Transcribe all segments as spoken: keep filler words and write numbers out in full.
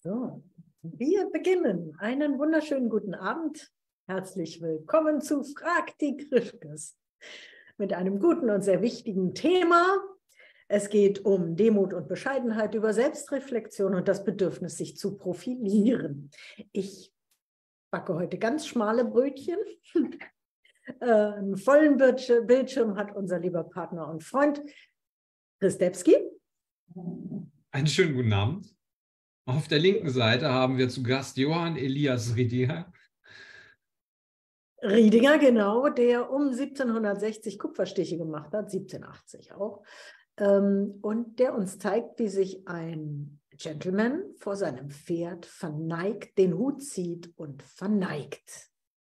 So, wir beginnen. Einen wunderschönen guten Abend. Herzlich willkommen zu Frag die Krischkes mit einem guten und sehr wichtigen Thema. Es geht um Demut und Bescheidenheit, über Selbstreflexion und das Bedürfnis, sich zu profilieren. Ich backe heute ganz schmale Brötchen. Einen vollen Bildschirm hat unser lieber Partner und Freund Chris Debski. Einen schönen guten Abend. Auf der linken Seite haben wir zu Gast Johann Elias Riedinger. Riedinger, genau, der um siebzehnhundertsechzig Kupferstiche gemacht hat, siebzehnhundertachtzig auch, ähm, und der uns zeigt, wie sich ein Gentleman vor seinem Pferd verneigt, den Hut zieht und verneigt.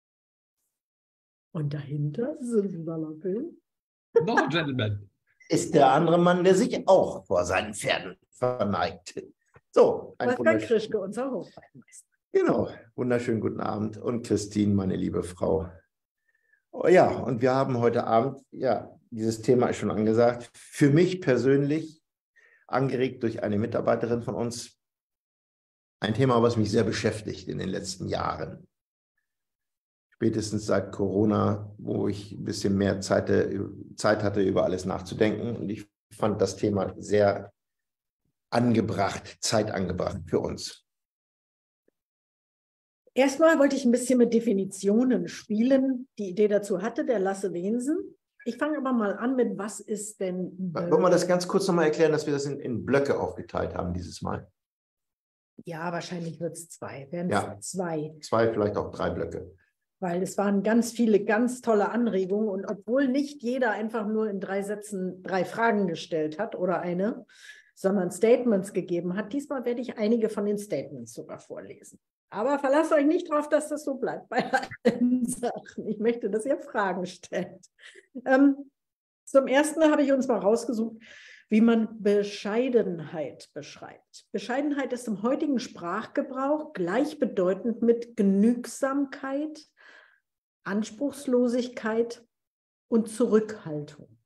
Und dahinter Simsalabim. Noch ein Gentleman. Ist der andere Mann, der sich auch vor seinen Pferden verneigt. So, ein Wolfgang Krischke, unser Hofreitmeister. Genau, wunderschönen guten Abend und Christine, meine liebe Frau. Oh ja, und wir haben heute Abend, ja, dieses Thema ist schon angesagt, für mich persönlich, angeregt durch eine Mitarbeiterin von uns, ein Thema, was mich sehr beschäftigt in den letzten Jahren. Spätestens seit Corona, wo ich ein bisschen mehr Zeit, Zeit hatte, über alles nachzudenken. Und ich fand das Thema sehr angebracht, zeitangebracht für uns. Erstmal wollte ich ein bisschen mit Definitionen spielen. Die Idee dazu hatte der Lasse Wensen. Ich fange aber mal an mit, was ist denn... Wollen wir das ganz kurz nochmal erklären, dass wir das in, in Blöcke aufgeteilt haben dieses Mal? Ja, wahrscheinlich wird es zwei. Werden Ja, zwei. Zwei, vielleicht auch drei Blöcke. Weil es waren ganz viele ganz tolle Anregungen. Und obwohl nicht jeder einfach nur in drei Sätzen drei Fragen gestellt hat oder eine, sondern Statements gegeben hat, diesmal werde ich einige von den Statements sogar vorlesen. Aber verlasst euch nicht darauf, dass das so bleibt bei allen Sachen. Ich möchte, dass ihr Fragen stellt. Ähm, zum Ersten habe ich uns mal rausgesucht, wie man Bescheidenheit beschreibt. Bescheidenheit ist im heutigen Sprachgebrauch gleichbedeutend mit Genügsamkeit, Anspruchslosigkeit und Zurückhaltung.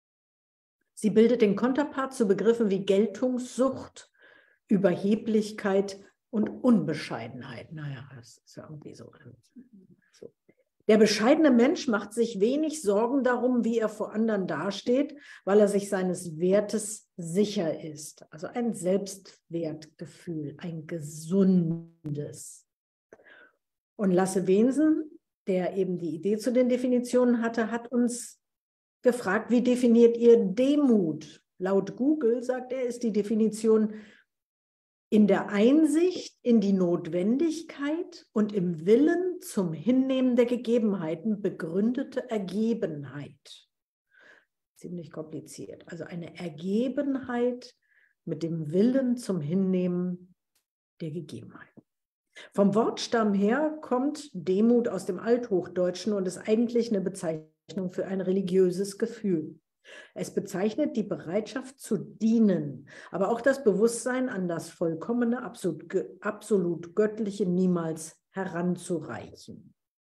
Sie bildet den Konterpart zu Begriffen wie Geltungssucht, Überheblichkeit und Unbescheidenheit. Naja, das ist ja irgendwie so. so. Der bescheidene Mensch macht sich wenig Sorgen darum, wie er vor anderen dasteht, weil er sich seines Wertes sicher ist. Also ein Selbstwertgefühl, ein gesundes. Und Lasse Wensen, der eben die Idee zu den Definitionen hatte, hat uns gefragt, wie definiert ihr Demut? Laut Google, sagt er, ist die Definition in der Einsicht in die Notwendigkeit und im Willen zum Hinnehmen der Gegebenheiten begründete Ergebenheit. Ziemlich kompliziert. Also eine Ergebenheit mit dem Willen zum Hinnehmen der Gegebenheiten. Vom Wortstamm her kommt Demut aus dem Althochdeutschen und ist eigentlich eine Bezeichnung für ein religiöses Gefühl. Es bezeichnet die Bereitschaft zu dienen, aber auch das Bewusstsein, an das vollkommene, absolut, absolut Göttliche niemals heranzureichen.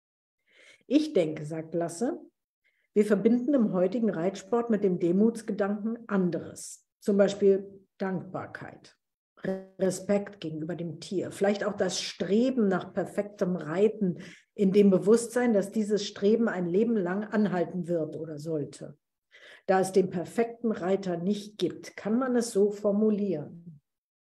Ich denke, sagt Lasse, wir verbinden im heutigen Reitsport mit dem Demutsgedanken anderes, zum Beispiel Dankbarkeit, Respekt gegenüber dem Tier, vielleicht auch das Streben nach perfektem Reiten in dem Bewusstsein, dass dieses Streben ein Leben lang anhalten wird oder sollte. Da es den perfekten Reiter nicht gibt, kann man es so formulieren.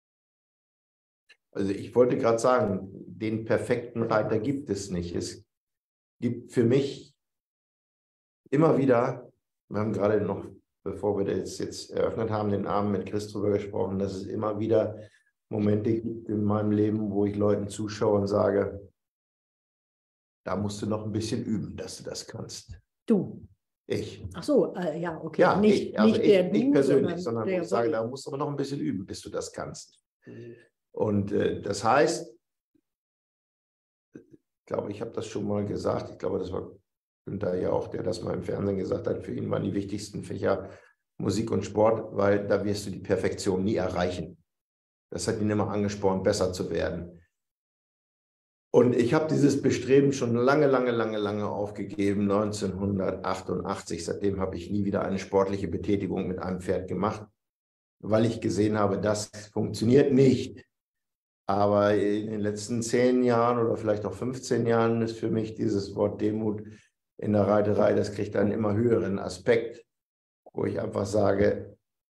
Also ich wollte gerade sagen, den perfekten Reiter gibt es nicht. Es gibt für mich immer wieder, wir haben gerade noch, bevor wir das jetzt eröffnet haben, den Abend mit Chris drüber gesprochen, dass es immer wieder Momente gibt in meinem Leben, wo ich Leuten zuschaue und sage, da musst du noch ein bisschen üben, dass du das kannst. Du? Ich. Ach so, äh, ja, okay. Ja, nicht, ich, also nicht ich, der du, ich persönlich, sondern, sondern der ich sage, da musst du aber noch ein bisschen üben, bis du das kannst. Und äh, das heißt, ich glaube, ich habe das schon mal gesagt, ich glaube, das war Günther ja auch, der das mal im Fernsehen gesagt hat, für ihn waren die wichtigsten Fächer Musik und Sport, weil da wirst du die Perfektion nie erreichen. Das hat ihn immer angespornt, besser zu werden. Und ich habe dieses Bestreben schon lange, lange, lange, lange aufgegeben, neunzehnhundertachtundachtzig. Seitdem habe ich nie wieder eine sportliche Betätigung mit einem Pferd gemacht, weil ich gesehen habe, das funktioniert nicht. Aber in den letzten zehn Jahren oder vielleicht auch fünfzehn Jahren ist für mich dieses Wort Demut in der Reiterei, das kriegt einen immer höheren Aspekt, wo ich einfach sage,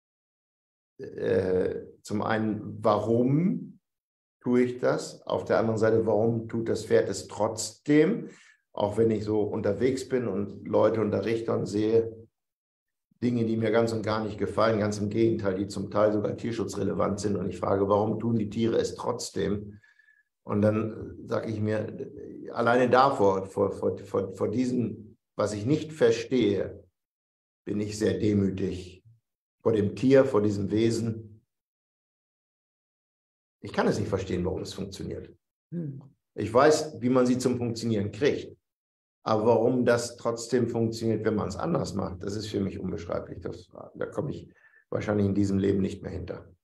äh, zum einen, warum tue ich das? Auf der anderen Seite, warum tut das Pferd es trotzdem? Auch wenn ich so unterwegs bin und Leute unterrichte und sehe Dinge, die mir ganz und gar nicht gefallen, ganz im Gegenteil, die zum Teil sogar tierschutzrelevant sind. Und ich frage, warum tun die Tiere es trotzdem? Und dann sage ich mir, alleine davor, vor, vor, vor, vor diesem, was ich nicht verstehe, bin ich sehr demütig. Vor dem Tier, vor diesem Wesen. Ich kann es nicht verstehen, warum es funktioniert. Ich weiß, wie man sie zum Funktionieren kriegt. Aber warum das trotzdem funktioniert, wenn man es anders macht, das ist für mich unbeschreiblich. Das, da komme ich wahrscheinlich in diesem Leben nicht mehr hinter.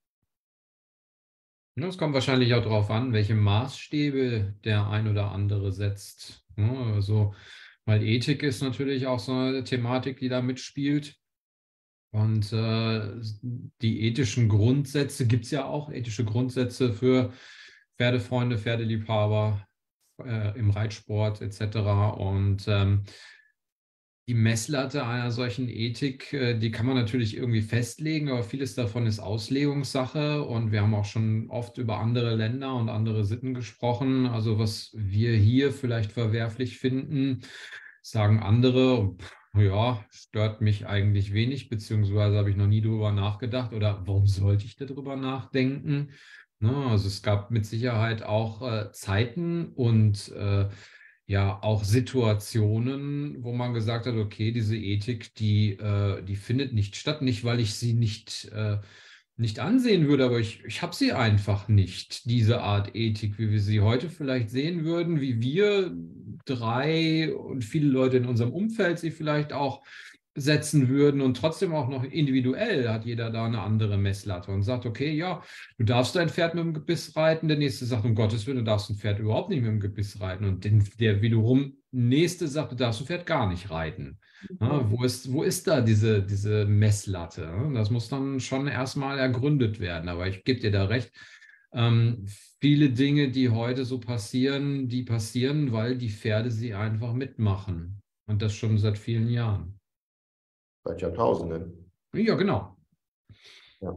Es kommt wahrscheinlich auch darauf an, welche Maßstäbe der ein oder andere setzt. Also, weil Ethik ist natürlich auch so eine Thematik, die da mitspielt. Und äh, die ethischen Grundsätze gibt es ja auch, ethische Grundsätze für Pferdefreunde, Pferdeliebhaber äh, im Reitsport et cetera. Und ähm, die Messlatte einer solchen Ethik, äh, die kann man natürlich irgendwie festlegen, aber vieles davon ist Auslegungssache. Und wir haben auch schon oft über andere Länder und andere Sitten gesprochen. Also was wir hier vielleicht verwerflich finden, sagen andere, pff, ja, stört mich eigentlich wenig, beziehungsweise habe ich noch nie drüber nachgedacht oder warum sollte ich darüber nachdenken? Ne, also es gab mit Sicherheit auch äh, Zeiten und äh, ja auch Situationen, wo man gesagt hat, okay, diese Ethik, die, äh, die findet nicht statt, nicht weil ich sie nicht, äh, nicht ansehen würde, aber ich, ich habe sie einfach nicht, diese Art Ethik, wie wir sie heute vielleicht sehen würden, wie wir drei und viele Leute in unserem Umfeld sie vielleicht auch setzen würden und trotzdem auch noch individuell hat jeder da eine andere Messlatte und sagt, okay, ja, du darfst dein Pferd mit dem Gebiss reiten, der nächste sagt, um Gottes Willen, du darfst ein Pferd überhaupt nicht mit dem Gebiss reiten und den, der wiederum nächste sagt, du darfst ein Pferd gar nicht reiten. Ja, wo ist, wo ist da diese, diese Messlatte? Das muss dann schon erstmal ergründet werden, aber ich gebe dir da recht, ähm, viele Dinge, die heute so passieren, die passieren, weil die Pferde sie einfach mitmachen und das schon seit vielen Jahren. Seit Jahrtausenden. Ja, genau. Ja.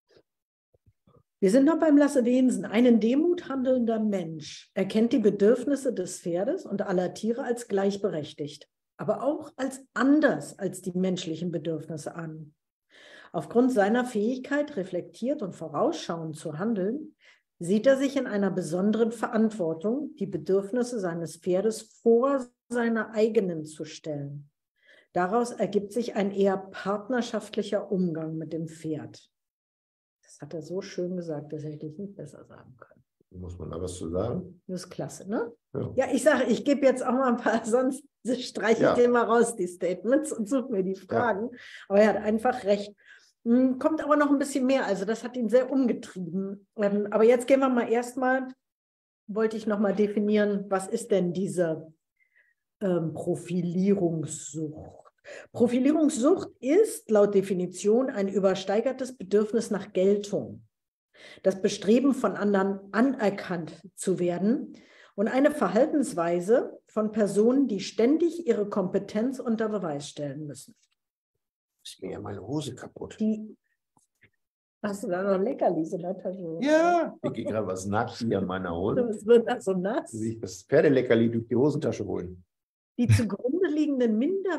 Wir sind noch beim Lasse Wensen. Ein in Demut handelnder Mensch erkennt die Bedürfnisse des Pferdes und aller Tiere als gleichberechtigt, aber auch als anders als die menschlichen Bedürfnisse an. Aufgrund seiner Fähigkeit, reflektiert und vorausschauend zu handeln, sieht er sich in einer besonderen Verantwortung, die Bedürfnisse seines Pferdes vor seine eigenen zu stellen. Daraus ergibt sich ein eher partnerschaftlicher Umgang mit dem Pferd. Das hat er so schön gesagt, das hätte ich nicht besser sagen können. Muss man da was zu sagen? Das ist klasse, ne? Ja, Ja, ich sage, ich gebe jetzt auch mal ein paar, sonst streiche ja. ich den mal raus, die Statements, und suche mir die Fragen. Ja. Aber er hat einfach recht. Kommt aber noch ein bisschen mehr, also das hat ihn sehr umgetrieben. Aber jetzt gehen wir mal erstmal, wollte ich noch mal definieren, was ist denn diese ähm, Profilierungssucht? Profilierungssucht ist laut Definition ein übersteigertes Bedürfnis nach Geltung, das Bestreben von anderen anerkannt zu werden und eine Verhaltensweise von Personen, die ständig ihre Kompetenz unter Beweis stellen müssen. Ist mir ja meine Hose kaputt. Die, hast du da noch Leckerlis in der Tasche? Ja, ich gehe gerade was nass hier an meiner Hose. Es wird da so nass. Will ich das Pferdeleckerli durch die Hosentasche holen. Die zugrunde liegenden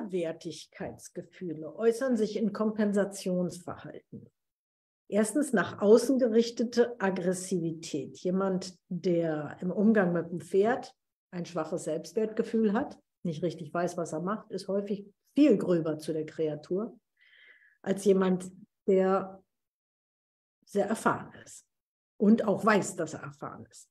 Minderwertigkeitsgefühle äußern sich in Kompensationsverhalten. Erstens nach außen gerichtete Aggressivität. Jemand, der im Umgang mit dem Pferd ein schwaches Selbstwertgefühl hat, nicht richtig weiß, was er macht, ist häufig viel gröber zu der Kreatur, als jemand, der sehr erfahren ist und auch weiß, dass er erfahren ist.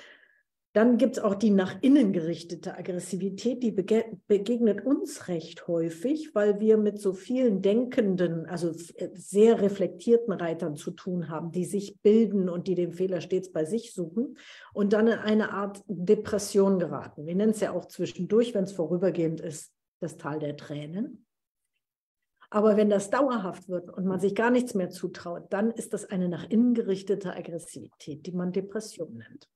Dann gibt es auch die nach innen gerichtete Aggressivität, die bege begegnet uns recht häufig, weil wir mit so vielen denkenden, also sehr reflektierten Reitern zu tun haben, die sich bilden und die den Fehler stets bei sich suchen und dann in eine Art Depression geraten. Wir nennen es ja auch zwischendurch, wenn es vorübergehend ist, das Tal der Tränen. Aber wenn das dauerhaft wird und man sich gar nichts mehr zutraut, dann ist das eine nach innen gerichtete Aggressivität, die man Depression nennt.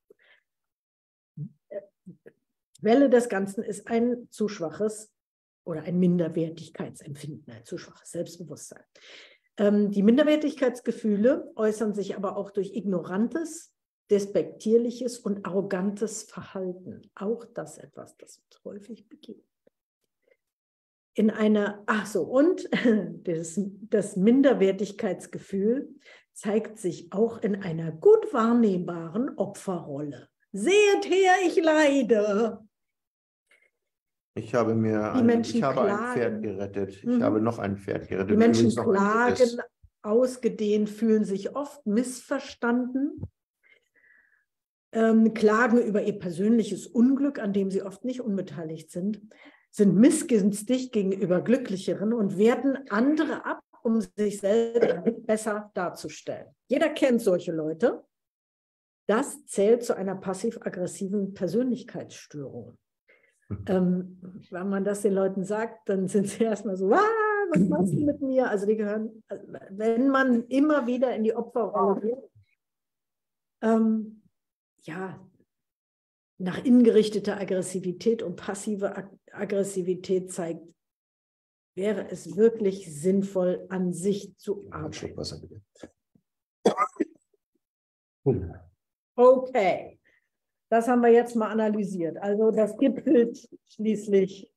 Quelle des Ganzen ist ein zu schwaches oder ein Minderwertigkeitsempfinden, ein zu schwaches Selbstbewusstsein. Ähm, die Minderwertigkeitsgefühle äußern sich aber auch durch ignorantes, despektierliches und arrogantes Verhalten. Auch das etwas, das uns häufig begegnet. In einer, ach so, und das, das Minderwertigkeitsgefühl zeigt sich auch in einer gut wahrnehmbaren Opferrolle. Seht her, ich leide. Ich habe mir Die ein, Menschen ich habe ein klagen. Pferd gerettet. Ich Mhm. habe noch ein Pferd gerettet. Die Menschen Übrigens noch ein klagen, drittes. ausgedehnt, fühlen sich oft missverstanden, ähm, klagen über ihr persönliches Unglück, an dem sie oft nicht unbeteiligt sind, sind missgünstig gegenüber Glücklicheren und werten andere ab, um sich selbst besser darzustellen. Jeder kennt solche Leute. Das zählt zu einer passiv-aggressiven Persönlichkeitsstörung. Ähm, wenn man das den Leuten sagt, dann sind sie erstmal so, ah, was machst du mit mir? Also die gehören, wenn man immer wieder in die Opferrolle geht, ähm, ja, nach innen gerichteter Aggressivität und passive Ag Aggressivität zeigt, wäre es wirklich sinnvoll, an sich zu Ein Schluck arbeiten. Wasser, bitte. Okay, das haben wir jetzt mal analysiert. Also das gipfelt schließlich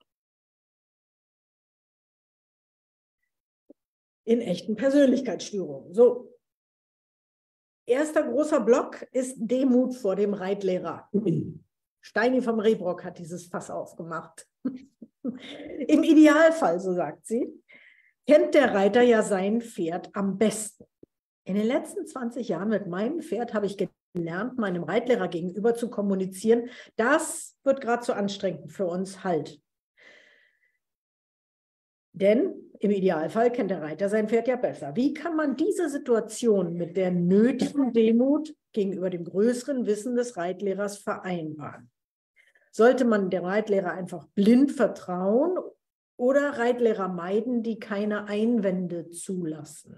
in echten Persönlichkeitsstörungen. So, erster großer Block ist Demut vor dem Reitlehrer. Steini vom Rehbrock hat dieses Fass aufgemacht. Im Idealfall, so sagt sie, kennt der Reiter ja sein Pferd am besten. In den letzten zwanzig Jahren mit meinem Pferd habe ich gelernt, meinem Reitlehrer gegenüber zu kommunizieren. Das wird gerade zu anstrengend für uns. Halt. Denn im Idealfall kennt der Reiter sein Pferd ja besser. Wie kann man diese Situation mit der nötigen Demut gegenüber dem größeren Wissen des Reitlehrers vereinbaren? Sollte man dem Reitlehrer einfach blind vertrauen oder Reitlehrer meiden, die keine Einwände zulassen?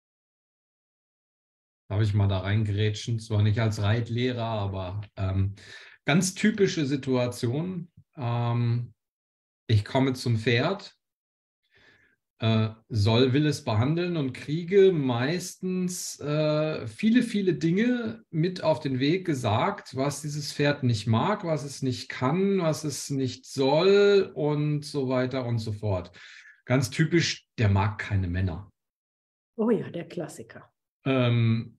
Darf ich mal da reingerätschen? Zwar nicht als Reitlehrer, aber ähm, ganz typische Situation. Ähm, ich komme zum Pferd, äh, soll, will es behandeln und kriege meistens äh, viele, viele Dinge mit auf den Weg gesagt, was dieses Pferd nicht mag, was es nicht kann, was es nicht soll und so weiter und so fort. Ganz typisch, der mag keine Männer. Oh ja, der Klassiker. Ähm,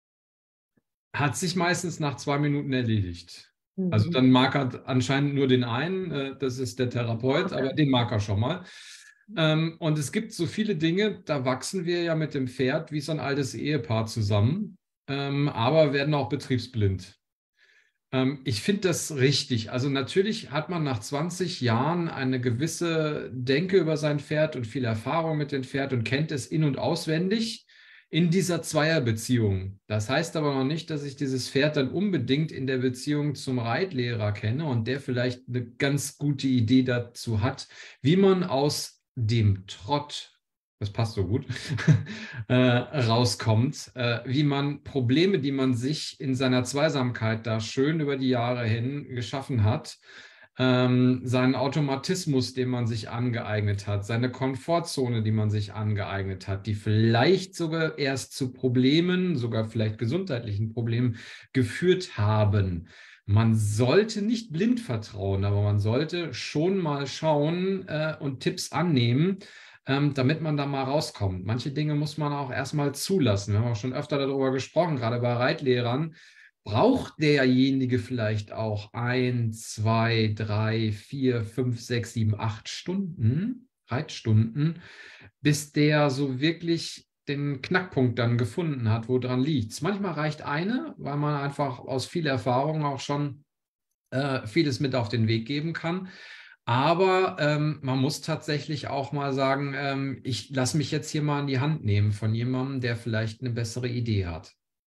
hat sich meistens nach zwei Minuten erledigt. Mhm. Also dann mag er anscheinend nur den einen, äh, das ist der Therapeut, aber den mag er schon mal. Ähm, und es gibt so viele Dinge, da wachsen wir ja mit dem Pferd wie so ein altes Ehepaar zusammen, ähm, aber werden auch betriebsblind. Ähm, ich finde das richtig. Also natürlich hat man nach zwanzig Jahren eine gewisse Denke über sein Pferd und viel Erfahrung mit dem Pferd und kennt es in- und auswendig in dieser Zweierbeziehung. Das heißt aber noch nicht, dass ich dieses Pferd dann unbedingt in der Beziehung zum Reitlehrer kenne und der vielleicht eine ganz gute Idee dazu hat, wie man aus dem Trott, das passt so gut, äh, rauskommt, äh, wie man Probleme, die man sich in seiner Zweisamkeit da schön über die Jahre hin geschaffen hat, ähm, seinen Automatismus, den man sich angeeignet hat, seine Komfortzone, die man sich angeeignet hat, die vielleicht sogar erst zu Problemen, sogar vielleicht gesundheitlichen Problemen geführt haben. Man sollte nicht blind vertrauen, aber man sollte schon mal schauen äh, und Tipps annehmen, ähm, damit man da mal rauskommt. Manche Dinge muss man auch erstmal zulassen. Wir haben auch schon öfter darüber gesprochen, gerade bei Reitlehrern. Braucht derjenige vielleicht auch ein, zwei, drei, vier, fünf, sechs, sieben, acht Stunden, Reitstunden, bis der so wirklich den Knackpunkt dann gefunden hat, wo dran liegt. Manchmal reicht eine, weil man einfach aus viel Erfahrung auch schon äh, vieles mit auf den Weg geben kann. Aber ähm, man muss tatsächlich auch mal sagen, ähm, ich lasse mich jetzt hier mal in die Hand nehmen von jemandem, der vielleicht eine bessere Idee hat.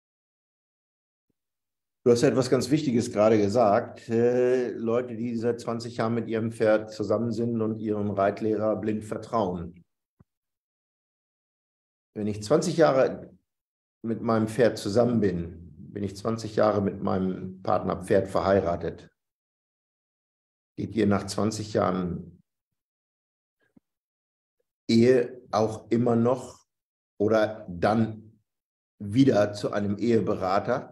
Du hast ja etwas ganz Wichtiges gerade gesagt. Äh, Leute, die seit zwanzig Jahren mit ihrem Pferd zusammen sind und ihrem Reitlehrer blind vertrauen. wenn ich zwanzig Jahre mit meinem Pferd zusammen bin, bin ich zwanzig Jahre mit meinem Partner Pferd verheiratet. Geht ihr nach zwanzig Jahren Ehe auch immer noch oder dann wieder zu einem Eheberater?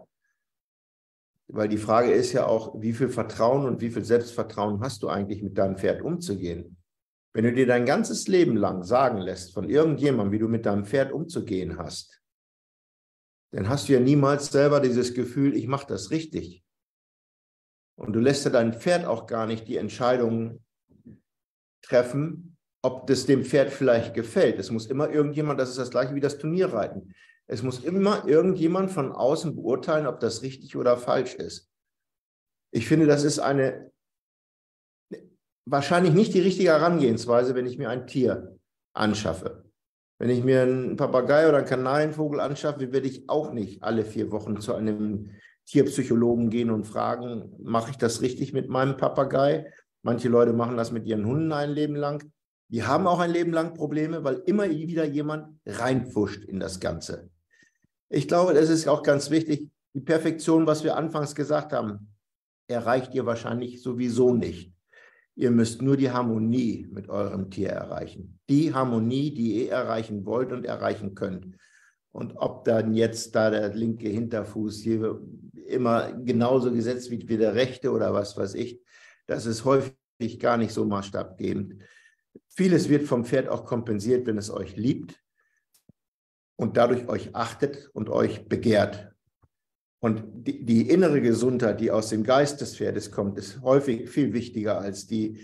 Weil die Frage ist ja auch, wie viel Vertrauen und wie viel Selbstvertrauen hast du eigentlich, mit deinem Pferd umzugehen? Wenn du dir dein ganzes Leben lang sagen lässt von irgendjemandem, wie du mit deinem Pferd umzugehen hast, dann hast du ja niemals selber dieses Gefühl, ich mache das richtig. Und du lässt ja dein Pferd auch gar nicht die Entscheidung treffen, ob das dem Pferd vielleicht gefällt. Es muss immer irgendjemand, das ist das gleiche wie das Turnierreiten, es muss immer irgendjemand von außen beurteilen, ob das richtig oder falsch ist. Ich finde, das ist eine wahrscheinlich nicht die richtige Herangehensweise, wenn ich mir ein Tier anschaffe. Wenn ich mir einen Papagei oder einen Kanarienvogel anschaffe, werde ich auch nicht alle vier Wochen zu einem Tierpsychologen gehen und fragen, mache ich das richtig mit meinem Papagei? Manche Leute machen das mit ihren Hunden ein Leben lang. Die haben auch ein Leben lang Probleme, weil immer wieder jemand reinpfuscht in das Ganze. Ich glaube, das ist auch ganz wichtig. Die Perfektion, was wir anfangs gesagt haben, erreicht ihr wahrscheinlich sowieso nicht. Ihr müsst nur die Harmonie mit eurem Tier erreichen. Die Harmonie, die ihr erreichen wollt und erreichen könnt. Und ob dann jetzt da der linke Hinterfuß hier immer genauso gesetzt wird wie der rechte oder was weiß ich, das ist häufig gar nicht so maßstabgebend. Vieles wird vom Pferd auch kompensiert, wenn es euch liebt und dadurch euch achtet und euch begehrt. Und die, die innere Gesundheit, die aus dem Geist des Pferdes kommt, ist häufig viel wichtiger als die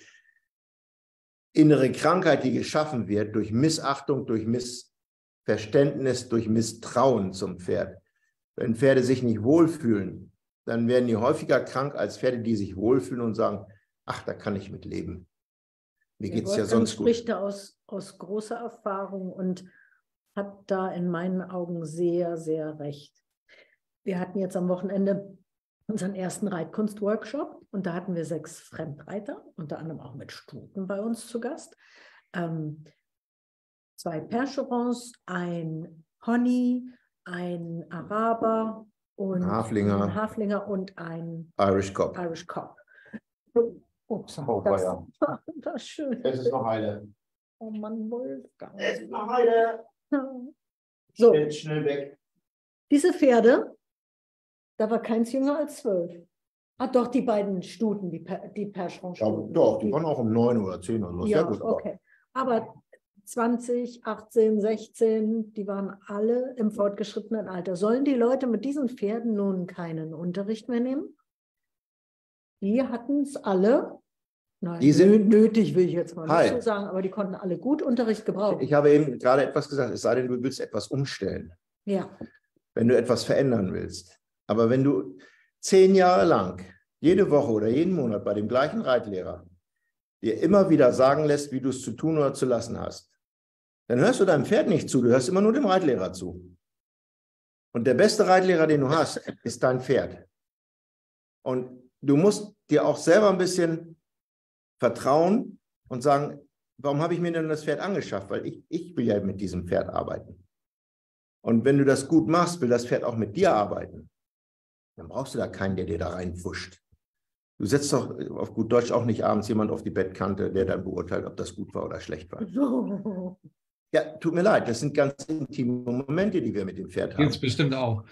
innere Krankheit, die geschaffen wird durch Missachtung, durch Missverständnis, durch Misstrauen zum Pferd. Wenn Pferde sich nicht wohlfühlen, dann werden die häufiger krank als Pferde, die sich wohlfühlen und sagen, ach, da kann ich mit leben. Mir geht es ja sonst gut. Spricht da aus, aus großer Erfahrung und hat da in meinen Augen sehr, sehr recht. Wir hatten jetzt am Wochenende unseren ersten Reitkunst-Workshop und da hatten wir sechs Fremdreiter, unter anderem auch mit Stuten bei uns zu Gast. Ähm, zwei Percherons, ein Pony, ein Araber und Haflinger. ein Haflinger und ein Irish Cob. Irish Cob. Ups, Oh, das, ja. das ist schön. Es ist noch eine. Oh Mann, Wolfgang. Es ist noch eine. So, Schnell, schnell weg. diese Pferde, da war keins jünger als zwölf. Ah, doch, die beiden Stuten, die, per, die Percheron-Stuten. Ja, doch, die waren auch um neun oder zehn oder so. Ja, Sehr gut. okay. Aber zwanzig, achtzehn, sechzehn, die waren alle im fortgeschrittenen Alter. Sollen die Leute mit diesen Pferden nun keinen Unterricht mehr nehmen? Die hatten es alle, nein, Die sind- nötig will ich jetzt mal Hi. nicht so sagen, aber die konnten alle gut Unterricht gebrauchen. Ich habe eben gerade etwas gesagt, es sei denn, du willst etwas umstellen, Ja, wenn du etwas verändern willst. Aber wenn du zehn Jahre lang, jede Woche oder jeden Monat bei dem gleichen Reitlehrer dir immer wieder sagen lässt, wie du es zu tun oder zu lassen hast, dann hörst du deinem Pferd nicht zu, du hörst immer nur dem Reitlehrer zu. Und der beste Reitlehrer, den du hast, ist dein Pferd. Und du musst dir auch selber ein bisschen vertrauen und sagen, warum habe ich mir denn das Pferd angeschafft? Weil ich, ich will ja mit diesem Pferd arbeiten. Und wenn du das gut machst, will das Pferd auch mit dir arbeiten. Dann brauchst du da keinen, der dir da reinpfuscht. Du setzt doch auf gut Deutsch auch nicht abends jemand auf die Bettkante, der dann beurteilt, ob das gut war oder schlecht war. so. Ja, tut mir leid, das sind ganz intime Momente, die wir mit dem Pferd haben. Gibt es bestimmt auch.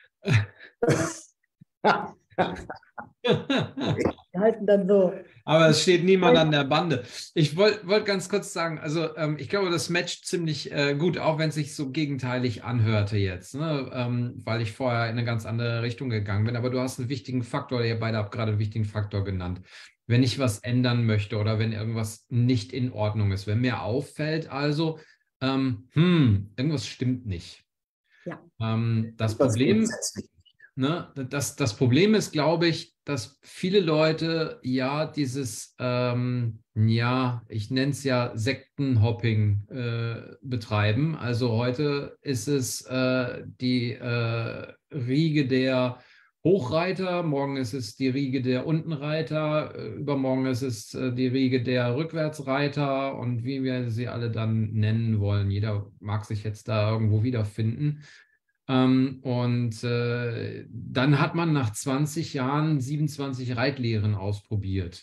Die halten dann so. Aber es steht niemand an der Bande. Ich wollte wollt ganz kurz sagen, also ähm, ich glaube, das matcht ziemlich äh, gut, auch wenn es sich so gegenteilig anhörte jetzt, ne? ähm, weil ich vorher in eine ganz andere Richtung gegangen bin. Aber du hast einen wichtigen Faktor, ihr beide habt gerade einen wichtigen Faktor genannt. Wenn ich was ändern möchte oder wenn irgendwas nicht in Ordnung ist, wenn mir auffällt, also, ähm, hm, irgendwas stimmt nicht. Ja. Ähm, das Das Problem grundsätzlich. Ne, das, das Problem ist, glaube ich, dass viele Leute ja dieses, ähm, ja, ich nenne es ja Sektenhopping äh, betreiben. Also heute ist es äh, die äh, Riege der Hochreiter, morgen ist es die Riege der Untenreiter, äh, übermorgen ist es äh, die Riege der Rückwärtsreiter und wie wir sie alle dann nennen wollen. Jeder mag sich jetzt da irgendwo wiederfinden. Ähm, und äh, dann hat man nach zwanzig Jahren siebenundzwanzig Reitlehren ausprobiert.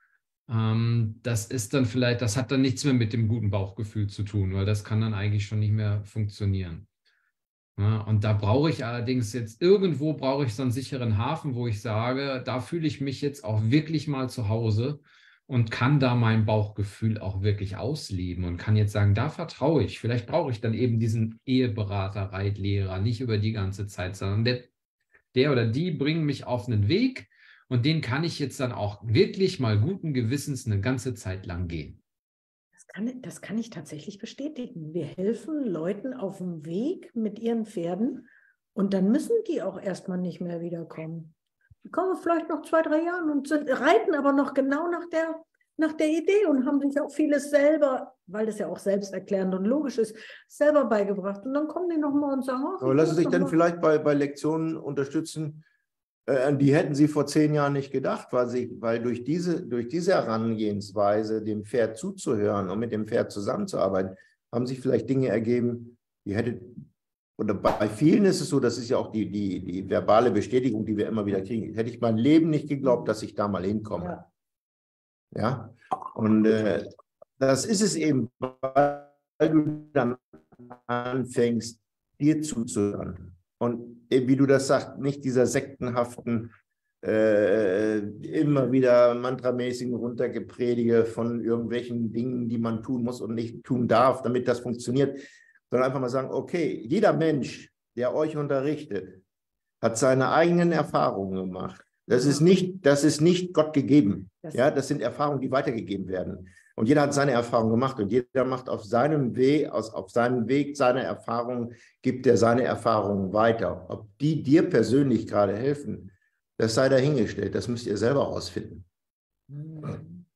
Ähm, das ist dann vielleicht, das hat dann nichts mehr mit dem guten Bauchgefühl zu tun, weil das kann dann eigentlich schon nicht mehr funktionieren. Ja, und da brauche ich allerdings jetzt, irgendwo brauche ich so einen sicheren Hafen, wo ich sage, da fühle ich mich jetzt auch wirklich mal zu Hause und kann da mein Bauchgefühl auch wirklich ausleben und kann jetzt sagen, da vertraue ich. Vielleicht brauche ich dann eben diesen Eheberater, Reitlehrer, nicht über die ganze Zeit, sondern der, der oder die bringen mich auf einen Weg und den kann ich jetzt dann auch wirklich mal guten Gewissens eine ganze Zeit lang gehen. Das kann, das kann ich tatsächlich bestätigen. Wir helfen Leuten auf dem Weg mit ihren Pferden und dann müssen die auch erstmal nicht mehr wiederkommen. Die kommen vielleicht noch zwei, drei Jahren und sind, reiten aber noch genau nach der, nach der Idee und haben sich auch vieles selber, weil das ja auch selbsterklärend und logisch ist, selber beigebracht. Und dann kommen die nochmal und sagen, ach, Aber lassen Sie sich dann vielleicht bei, bei Lektionen unterstützen, äh, die hätten Sie vor zehn Jahren nicht gedacht, weil, sie, weil durch, diese, durch diese Herangehensweise, dem Pferd zuzuhören und mit dem Pferd zusammenzuarbeiten, haben sich vielleicht Dinge ergeben, die hätte, oder bei vielen ist es so, das ist ja auch die, die, die verbale Bestätigung, die wir immer wieder kriegen, hätte ich mein Leben nicht geglaubt, dass ich da mal hinkomme. Ja. Ja, und äh, das ist es eben, weil du dann anfängst, dir zuzuhören. Und wie du das sagst, nicht dieser sektenhaften, äh, immer wieder mantramäßigen Runtergepredige von irgendwelchen Dingen, die man tun muss und nicht tun darf, damit das funktioniert, sondern einfach mal sagen, okay, jeder Mensch, der euch unterrichtet, hat seine eigenen Erfahrungen gemacht. Das ist nicht, das ist nicht Gott gegeben. Ja, das sind Erfahrungen, die weitergegeben werden. Und jeder hat seine Erfahrungen gemacht und jeder macht auf seinem Weg, aus, auf seinem Weg seiner Erfahrungen, gibt er seine Erfahrungen weiter. Ob die dir persönlich gerade helfen, das sei dahingestellt. Das müsst ihr selber rausfinden. Mhm.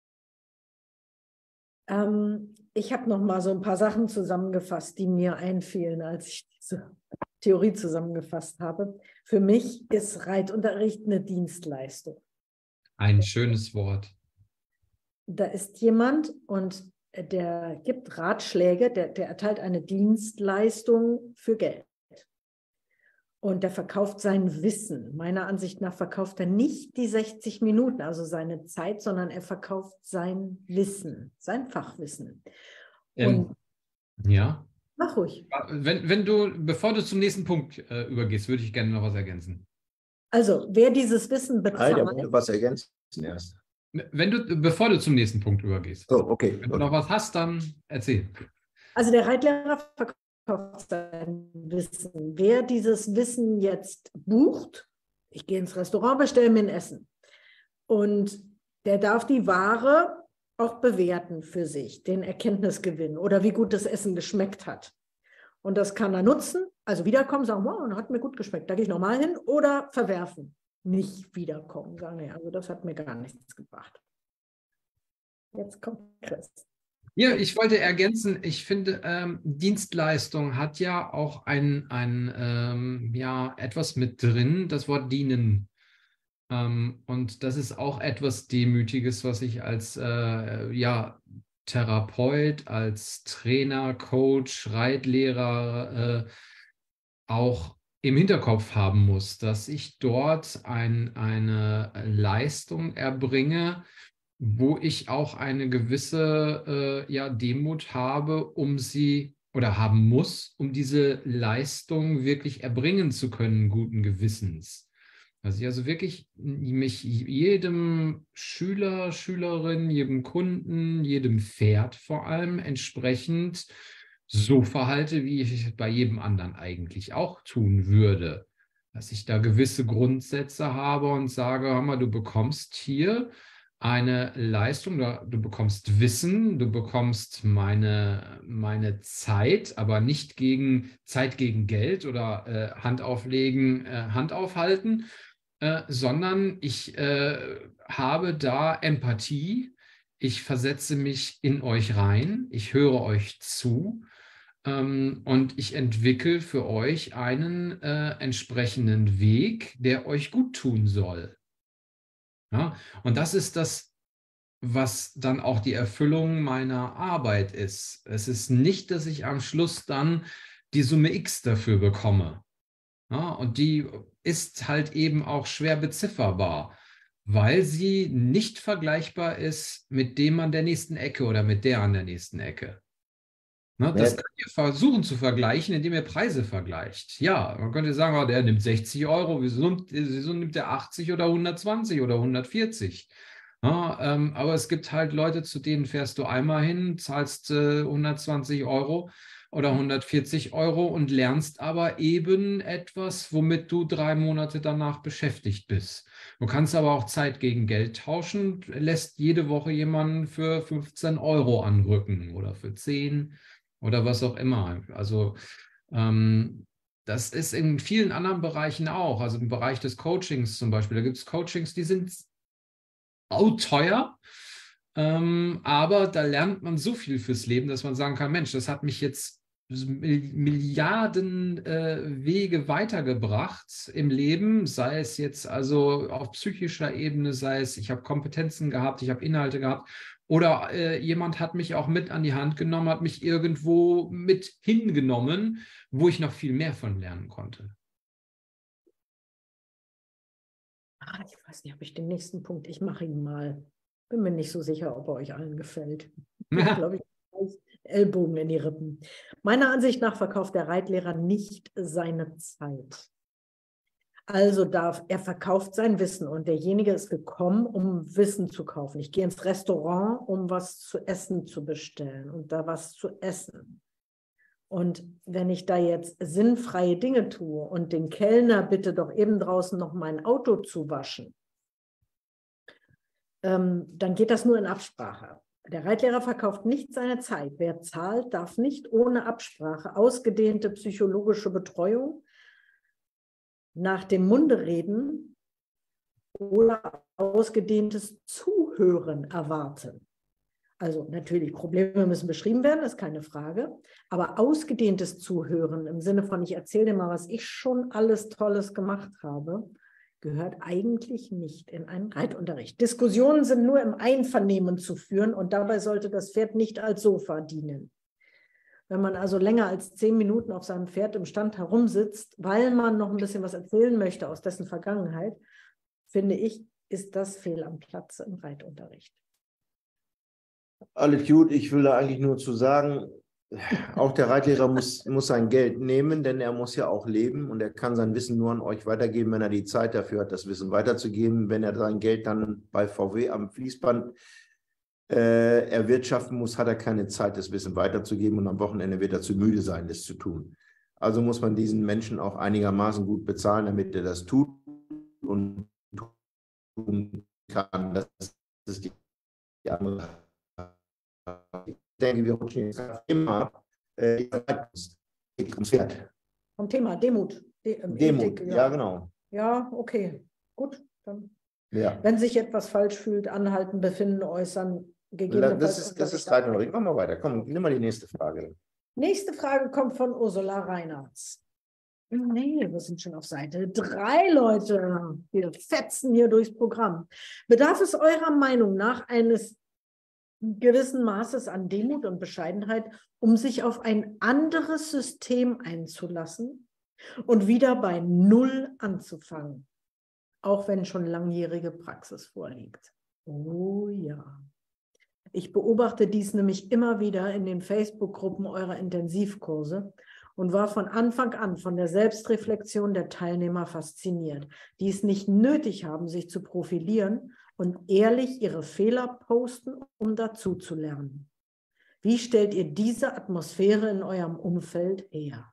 Ähm, ich habe noch mal so ein paar Sachen zusammengefasst, die mir einfielen, als ich diese Theorie zusammengefasst habe. Für mich ist Reitunterricht eine Dienstleistung. Ein schönes Wort. Da ist jemand und der gibt Ratschläge, der, der erteilt eine Dienstleistung für Geld. Und der verkauft sein Wissen. Meiner Ansicht nach verkauft er nicht die sechzig Minuten, also seine Zeit, sondern er verkauft sein Wissen, sein Fachwissen. Ähm, ja. Mach ruhig. Wenn, wenn du, bevor du zum nächsten Punkt äh, übergehst, würde ich gerne noch was ergänzen. Also, wer dieses Wissen bezahlt... Alter, wollte was ergänzen erst. Wenn du, bevor du zum nächsten Punkt übergehst. So, okay. Wenn du noch was hast, dann erzähl. Also der Reitlehrer verkauft sein Wissen. Wer dieses Wissen jetzt bucht, ich gehe ins Restaurant, bestelle mir ein Essen. Und der darf die Ware auch bewerten für sich, den Erkenntnisgewinn oder wie gut das Essen geschmeckt hat. Und das kann er nutzen, also wiederkommen, sagen, wow, hat mir gut geschmeckt, da gehe ich nochmal hin, oder verwerfen. Nicht wiederkommen, sagen, nee, also das hat mir gar nichts gebracht. Jetzt kommt Chris. Ja, ich wollte ergänzen, ich finde, ähm, Dienstleistung hat ja auch ein, ein ähm, ja, etwas mit drin, das Wort dienen. Ähm, und das ist auch etwas Demütiges, was ich als äh, ja, Therapeut, als Trainer, Coach, Reitlehrer äh, auch im Hinterkopf haben muss, dass ich dort ein, eine Leistung erbringe, wo ich auch eine gewisse äh, ja, Demut habe, um sie oder haben muss, um diese Leistung wirklich erbringen zu können, guten Gewissens. Dass ich also wirklich mich jedem Schüler, Schülerin, jedem Kunden, jedem Pferd vor allem entsprechend so verhalte, wie ich es bei jedem anderen eigentlich auch tun würde. Dass ich da gewisse Grundsätze habe und sage, hör mal, du bekommst hier eine Leistung, du bekommst Wissen, du bekommst meine, meine Zeit, aber nicht gegen Zeit gegen Geld oder äh, Hand auflegen, äh, Hand aufhalten, äh, sondern ich äh, habe da Empathie, ich versetze mich in euch rein, ich höre euch zu ähm, und ich entwickle für euch einen äh, entsprechenden Weg, der euch gut tun soll. Ja? Und das ist das, was dann auch die Erfüllung meiner Arbeit ist. Es ist nicht, dass ich am Schluss dann die Summe X dafür bekomme. Ja, und die ist halt eben auch schwer bezifferbar, weil sie nicht vergleichbar ist mit dem an der nächsten Ecke oder mit der an der nächsten Ecke. Ne, das könnt ihr versuchen zu vergleichen, indem ihr Preise vergleicht. Ja, man könnte sagen, oh, der nimmt sechzig Euro, wieso nimmt, wieso nimmt der achtzig oder hundertzwanzig oder hundertvierzig? Ja, ähm, aber es gibt halt Leute, zu denen fährst du einmal hin, zahlst äh, hundertzwanzig Euro oder hundertvierzig Euro und lernst aber eben etwas, womit du drei Monate danach beschäftigt bist. Du kannst aber auch Zeit gegen Geld tauschen, lässt jede Woche jemanden für fünfzehn Euro anrücken oder für zehn oder was auch immer. Also ähm, das ist in vielen anderen Bereichen auch. Also im Bereich des Coachings zum Beispiel, da gibt es Coachings, die sind auch teuer, ähm, aber da lernt man so viel fürs Leben, dass man sagen kann, Mensch, das hat mich jetzt Milliarden äh, Wege weitergebracht im Leben, sei es jetzt also auf psychischer Ebene, sei es, ich habe Kompetenzen gehabt, ich habe Inhalte gehabt oder äh, jemand hat mich auch mit an die Hand genommen, hat mich irgendwo mit hingenommen, wo ich noch viel mehr von lernen konnte. Ah, ich weiß nicht, ob ich den nächsten Punkt, ich mache ihn mal. Bin mir nicht so sicher, ob er euch allen gefällt. Ich glaube, ich Ellbogen in die Rippen. Meiner Ansicht nach verkauft der Reitlehrer nicht seine Zeit. Also darf er verkauft sein Wissen und derjenige ist gekommen, um Wissen zu kaufen. Ich gehe ins Restaurant, um was zu essen zu bestellen und da was zu essen. Und wenn ich da jetzt sinnfreie Dinge tue und den Kellner bitte doch eben draußen noch mein Auto zu waschen, ähm, dann geht das nur in Absprache. Der Reitlehrer verkauft nicht seine Zeit. Wer zahlt, darf nicht ohne Absprache ausgedehnte psychologische Betreuung nach dem Munde reden oder ausgedehntes Zuhören erwarten. Also natürlich, Probleme müssen beschrieben werden, ist keine Frage, aber ausgedehntes Zuhören im Sinne von, ich erzähle dir mal, was ich schon alles Tolles gemacht habe, gehört eigentlich nicht in einen Reitunterricht. Diskussionen sind nur im Einvernehmen zu führen und dabei sollte das Pferd nicht als Sofa dienen. Wenn man also länger als zehn Minuten auf seinem Pferd im Stand herumsitzt, weil man noch ein bisschen was erzählen möchte aus dessen Vergangenheit, finde ich, ist das fehl am Platze im Reitunterricht. Alles gut, ich will da eigentlich nur zu sagen, auch der Reitlehrer muss, muss sein Geld nehmen, denn er muss ja auch leben und er kann sein Wissen nur an euch weitergeben, wenn er die Zeit dafür hat, das Wissen weiterzugeben. Wenn er sein Geld dann bei V W am Fließband äh, erwirtschaften muss, hat er keine Zeit, das Wissen weiterzugeben und am Wochenende wird er zu müde sein, das zu tun. Also muss man diesen Menschen auch einigermaßen gut bezahlen, damit er das tut und tun kann. Das ist die, die andere. Ich denke, wir rutschen jetzt immer äh, ums Pferd. Vom Thema Demut. De Demut, Ethik, ja. ja. ja, genau. Ja, okay, gut. Dann, ja. Wenn sich etwas falsch fühlt, anhalten, befinden, äußern, gegebenenfalls. Das ist, das ist Reitunterricht. Machen wir weiter. Komm, nimm mal die nächste Frage. Nächste Frage kommt von Ursula Reinhardt. Nee, wir sind schon auf Seite drei, Leute. Wir fetzen hier durchs Programm. Bedarf es eurer Meinung nach eines gewissen Maßes an Demut und Bescheidenheit, um sich auf ein anderes System einzulassen und wieder bei Null anzufangen, auch wenn schon langjährige Praxis vorliegt? Oh ja. Ich beobachte dies nämlich immer wieder in den Facebook-Gruppen eurer Intensivkurse und war von Anfang an von der Selbstreflexion der Teilnehmer fasziniert, die es nicht nötig haben, sich zu profilieren und ehrlich ihre Fehler posten, um dazu zu lernen. Wie stellt ihr diese Atmosphäre in eurem Umfeld her?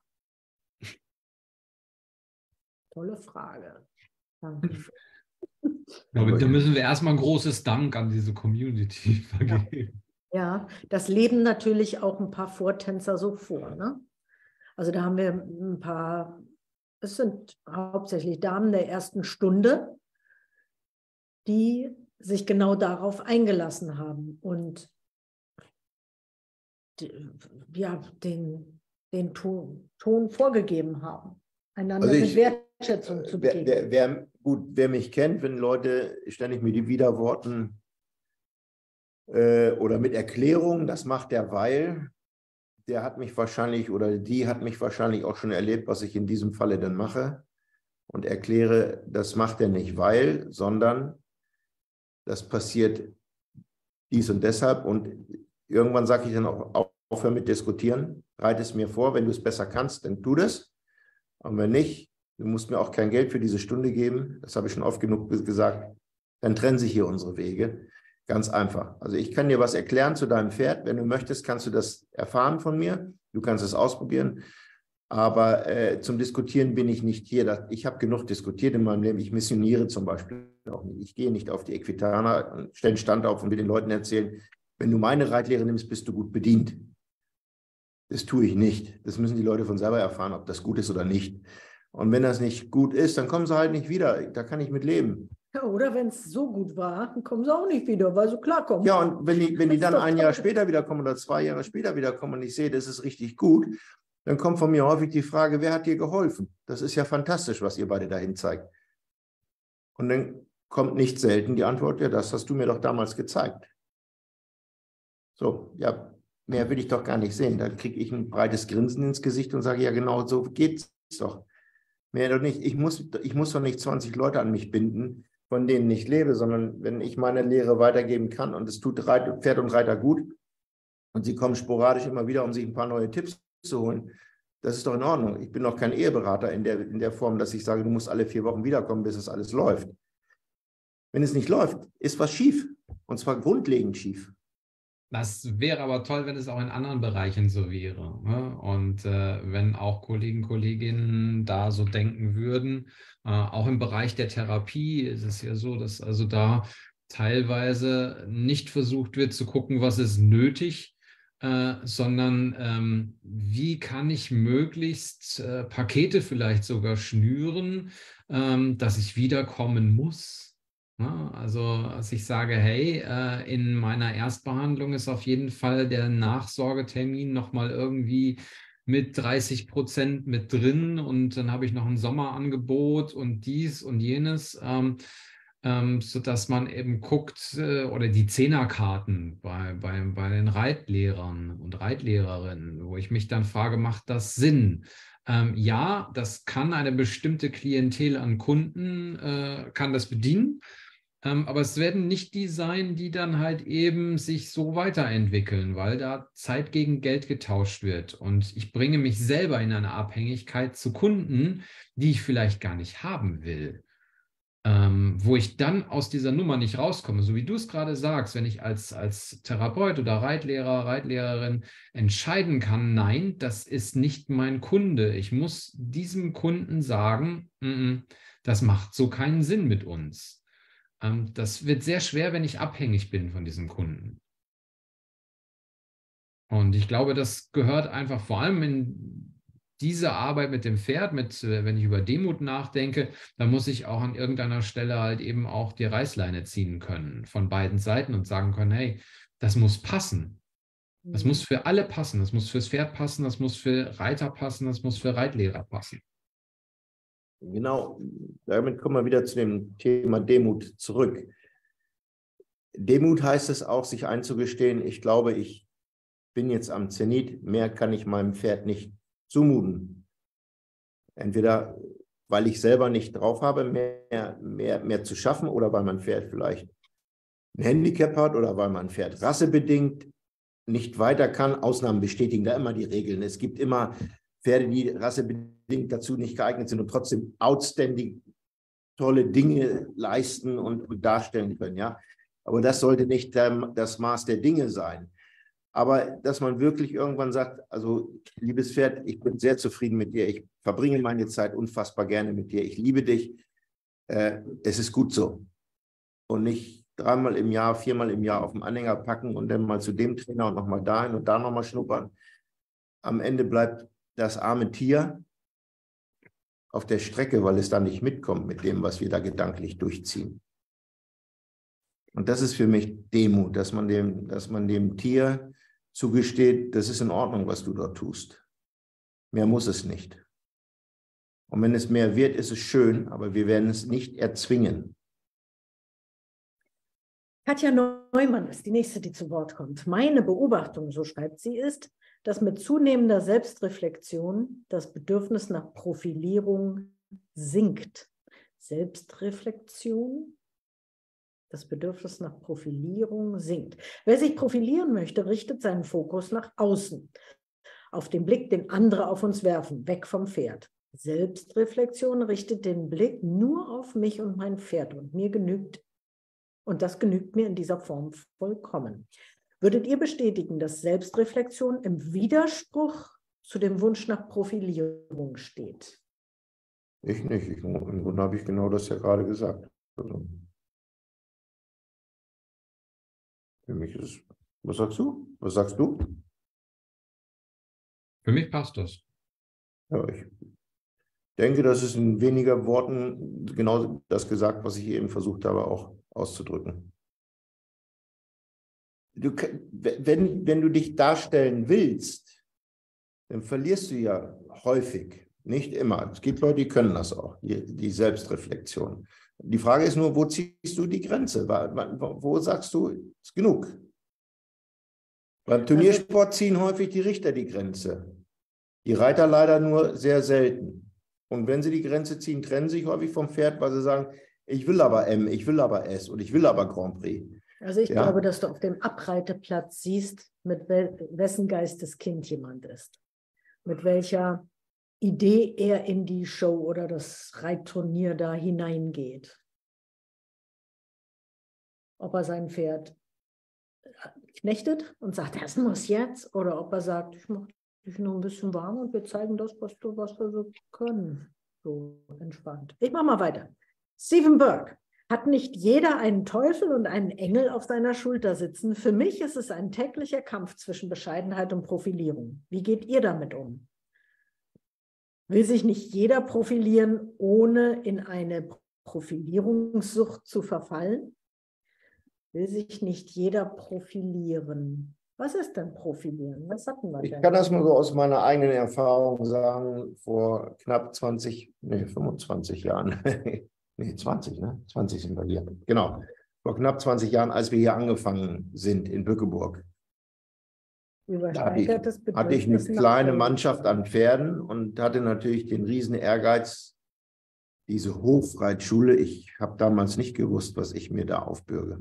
Tolle Frage. Danke. Aber da müssen wir erstmal ein großes Dank an diese Community vergeben. Ja, ja, das leben natürlich auch ein paar Vortänzer so vor, ne? Also da haben wir ein paar, es sind hauptsächlich Damen der ersten Stunde, die sich genau darauf eingelassen haben und die, ja, den, den Ton, Ton vorgegeben haben, einander Also ich, mit Wertschätzung zu wer, begegnen. wer, wer, gut, wer mich kennt, wenn Leute ständig mit den Widerworten äh, oder mit Erklärungen, das macht der weil, der hat mich wahrscheinlich oder die hat mich wahrscheinlich auch schon erlebt, was ich in diesem Falle dann mache und erkläre, das macht er nicht weil, sondern das passiert dies und deshalb und irgendwann sage ich dann auch, aufhör mit diskutieren, bereite es mir vor, wenn du es besser kannst, dann tu das und wenn nicht, du musst mir auch kein Geld für diese Stunde geben, das habe ich schon oft genug gesagt, dann trennen sich hier unsere Wege. Ganz einfach. Also ich kann dir was erklären zu deinem Pferd. Wenn du möchtest, kannst du das erfahren von mir. Du kannst es ausprobieren. Aber äh, zum Diskutieren bin ich nicht hier. Ich habe genug diskutiert in meinem Leben. Ich missioniere zum Beispiel auch nicht. Ich gehe nicht auf die Equitana, stelle einen Stand auf und will den Leuten erzählen, wenn du meine Reitlehre nimmst, bist du gut bedient. Das tue ich nicht. Das müssen die Leute von selber erfahren, ob das gut ist oder nicht. Und wenn das nicht gut ist, dann kommen sie halt nicht wieder. Da kann ich mit leben. Ja, oder wenn es so gut war, dann kommen sie auch nicht wieder, weil sie klarkommen. Ja, und wenn die, wenn die dann ein toll. Jahr später wiederkommen oder zwei Jahre später wiederkommen und ich sehe, das ist richtig gut, dann kommt von mir häufig die Frage, wer hat dir geholfen? Das ist ja fantastisch, was ihr beide dahin zeigt. Und dann kommt nicht selten die Antwort, ja, das hast du mir doch damals gezeigt. So, ja, mehr will ich doch gar nicht sehen. Dann kriege ich ein breites Grinsen ins Gesicht und sage, ja, genau so geht's doch. Mehr doch nicht. Ich muss, ich muss doch nicht zwanzig Leute an mich binden, von denen ich lebe, sondern wenn ich meine Lehre weitergeben kann und es tut Reit, Pferd und Reiter gut und sie kommen sporadisch immer wieder, um sich ein paar neue Tipps zu holen, das ist doch in Ordnung. Ich bin doch kein Eheberater in der, in der Form, dass ich sage, du musst alle vier Wochen wiederkommen, bis es alles läuft. Wenn es nicht läuft, ist was schief und zwar grundlegend schief. Das wäre aber toll, wenn es auch in anderen Bereichen so wäre. Ne? Und äh, wenn auch Kollegen, Kolleginnen da so denken würden. Äh, auch im Bereich der Therapie ist es ja so, dass also da teilweise nicht versucht wird zu gucken, was ist nötig, äh, sondern ähm, wie kann ich möglichst äh, Pakete vielleicht sogar schnüren, ähm, dass ich wiederkommen muss. Ja, also als ich sage, hey, äh, in meiner Erstbehandlung ist auf jeden Fall der Nachsorgetermin nochmal irgendwie mit dreißig Prozent mit drin und dann habe ich noch ein Sommerangebot und dies und jenes, ähm, ähm, sodass man eben guckt, äh, oder die Zehnerkarten bei, bei, bei den Reitlehrern und Reitlehrerinnen, wo ich mich dann frage, macht das Sinn? Ähm, ja, das kann eine bestimmte Klientel an Kunden, äh, kann das bedienen. Ähm, aber es werden nicht die sein, die dann halt eben sich so weiterentwickeln, weil da Zeit gegen Geld getauscht wird. Und ich bringe mich selber in eine Abhängigkeit zu Kunden, die ich vielleicht gar nicht haben will. Ähm, wo ich dann aus dieser Nummer nicht rauskomme, so wie du es gerade sagst, wenn ich als, als Therapeut oder Reitlehrer, Reitlehrerin entscheiden kann, nein, das ist nicht mein Kunde. Ich muss diesem Kunden sagen, n-n, das macht so keinen Sinn mit uns. Ähm, das wird sehr schwer, wenn ich abhängig bin von diesem Kunden. Und ich glaube, das gehört einfach vor allem in diese Arbeit mit dem Pferd, mit, wenn ich über Demut nachdenke, dann muss ich auch an irgendeiner Stelle halt eben auch die Reißleine ziehen können von beiden Seiten und sagen können, hey, das muss passen. Das muss für alle passen. Das muss fürs Pferd passen, das muss für Reiter passen, das muss für Reitlehrer passen. Genau, damit kommen wir wieder zu dem Thema Demut zurück. Demut heißt es auch, sich einzugestehen, ich glaube, ich bin jetzt am Zenit, mehr kann ich meinem Pferd nicht zumuten. Entweder, weil ich selber nicht drauf habe, mehr, mehr, mehr zu schaffen oder weil mein Pferd vielleicht ein Handicap hat oder weil mein Pferd rassebedingt nicht weiter kann. Ausnahmen bestätigen da immer die Regeln. Es gibt immer Pferde, die rassebedingt dazu nicht geeignet sind und trotzdem outstanding tolle Dinge leisten und darstellen können. Ja? Aber das sollte nicht das Maß der Dinge sein. Aber dass man wirklich irgendwann sagt, also liebes Pferd, ich bin sehr zufrieden mit dir, ich verbringe meine Zeit unfassbar gerne mit dir, ich liebe dich, äh, es ist gut so. Und nicht dreimal im Jahr, viermal im Jahr auf den Anhänger packen und dann mal zu dem Trainer und nochmal dahin und da nochmal schnuppern. Am Ende bleibt das arme Tier auf der Strecke, weil es da nicht mitkommt mit dem, was wir da gedanklich durchziehen. Und das ist für mich Demut, dass man dem, dass man dem Tier zugesteht, das ist in Ordnung, was du dort tust. Mehr muss es nicht. Und wenn es mehr wird, ist es schön, aber wir werden es nicht erzwingen. Katja Neumann ist die nächste, die zu Wort kommt. Meine Beobachtung, so schreibt sie, ist, dass mit zunehmender Selbstreflexion das Bedürfnis nach Profilierung sinkt. Selbstreflexion, das Bedürfnis nach Profilierung sinkt. Wer sich profilieren möchte, richtet seinen Fokus nach außen, auf den Blick, den andere auf uns werfen, weg vom Pferd. Selbstreflexion richtet den Blick nur auf mich und mein Pferd und mir genügt, und das genügt mir in dieser Form vollkommen. Würdet ihr bestätigen, dass Selbstreflexion im Widerspruch zu dem Wunsch nach Profilierung steht? Ich nicht. Ich, Im Grunde habe ich genau das ja gerade gesagt. Also, für mich ist, was sagst du? Was sagst du? Für mich passt das. Ja, ich denke, das ist in weniger Worten genau das gesagt, was ich eben versucht habe, auch auszudrücken. Du, wenn, wenn du dich darstellen willst, dann verlierst du ja häufig, nicht immer. Es gibt Leute, die können das auch, die, die Selbstreflexion. Die Frage ist nur, wo ziehst du die Grenze? Wo, wo sagst du, ist genug? Beim Turniersport ziehen häufig die Richter die Grenze. Die Reiter leider nur sehr selten. Und wenn sie die Grenze ziehen, trennen sie sich häufig vom Pferd, weil sie sagen, ich will aber M, ich will aber S und ich will aber Grand Prix. Also ich ja? glaube, dass du auf dem Abreiteplatz siehst, mit wessen Geisteskind jemand ist. Mit welcher Idee er in die Show oder das Reitturnier da hineingeht. Ob er sein Pferd knechtet und sagt, das muss jetzt, oder ob er sagt, ich mache dich nur ein bisschen warm und wir zeigen das, was, du, was wir so können. So entspannt. Ich mache mal weiter. Stephen Burke. Hat nicht jeder einen Teufel und einen Engel auf seiner Schulter sitzen? Für mich ist es ein täglicher Kampf zwischen Bescheidenheit und Profilierung. Wie geht ihr damit um? Will sich nicht jeder profilieren, ohne in eine Profilierungssucht zu verfallen? Will sich nicht jeder profilieren? Was ist denn Profilieren? Was hatten wir denn? Ich kann das mal so aus meiner eigenen Erfahrung sagen, vor knapp zwanzig, nee, fünfundzwanzig Jahren, nee, zwanzig, ne? zwanzig sind wir hier, genau. Vor knapp zwanzig Jahren, als wir hier angefangen sind in Bückeburg. Da hatte ich, hatte ich eine kleine Mannschaft an Pferden und hatte natürlich den riesen Ehrgeiz, diese Hofreitschule, ich habe damals nicht gewusst, was ich mir da aufbürge,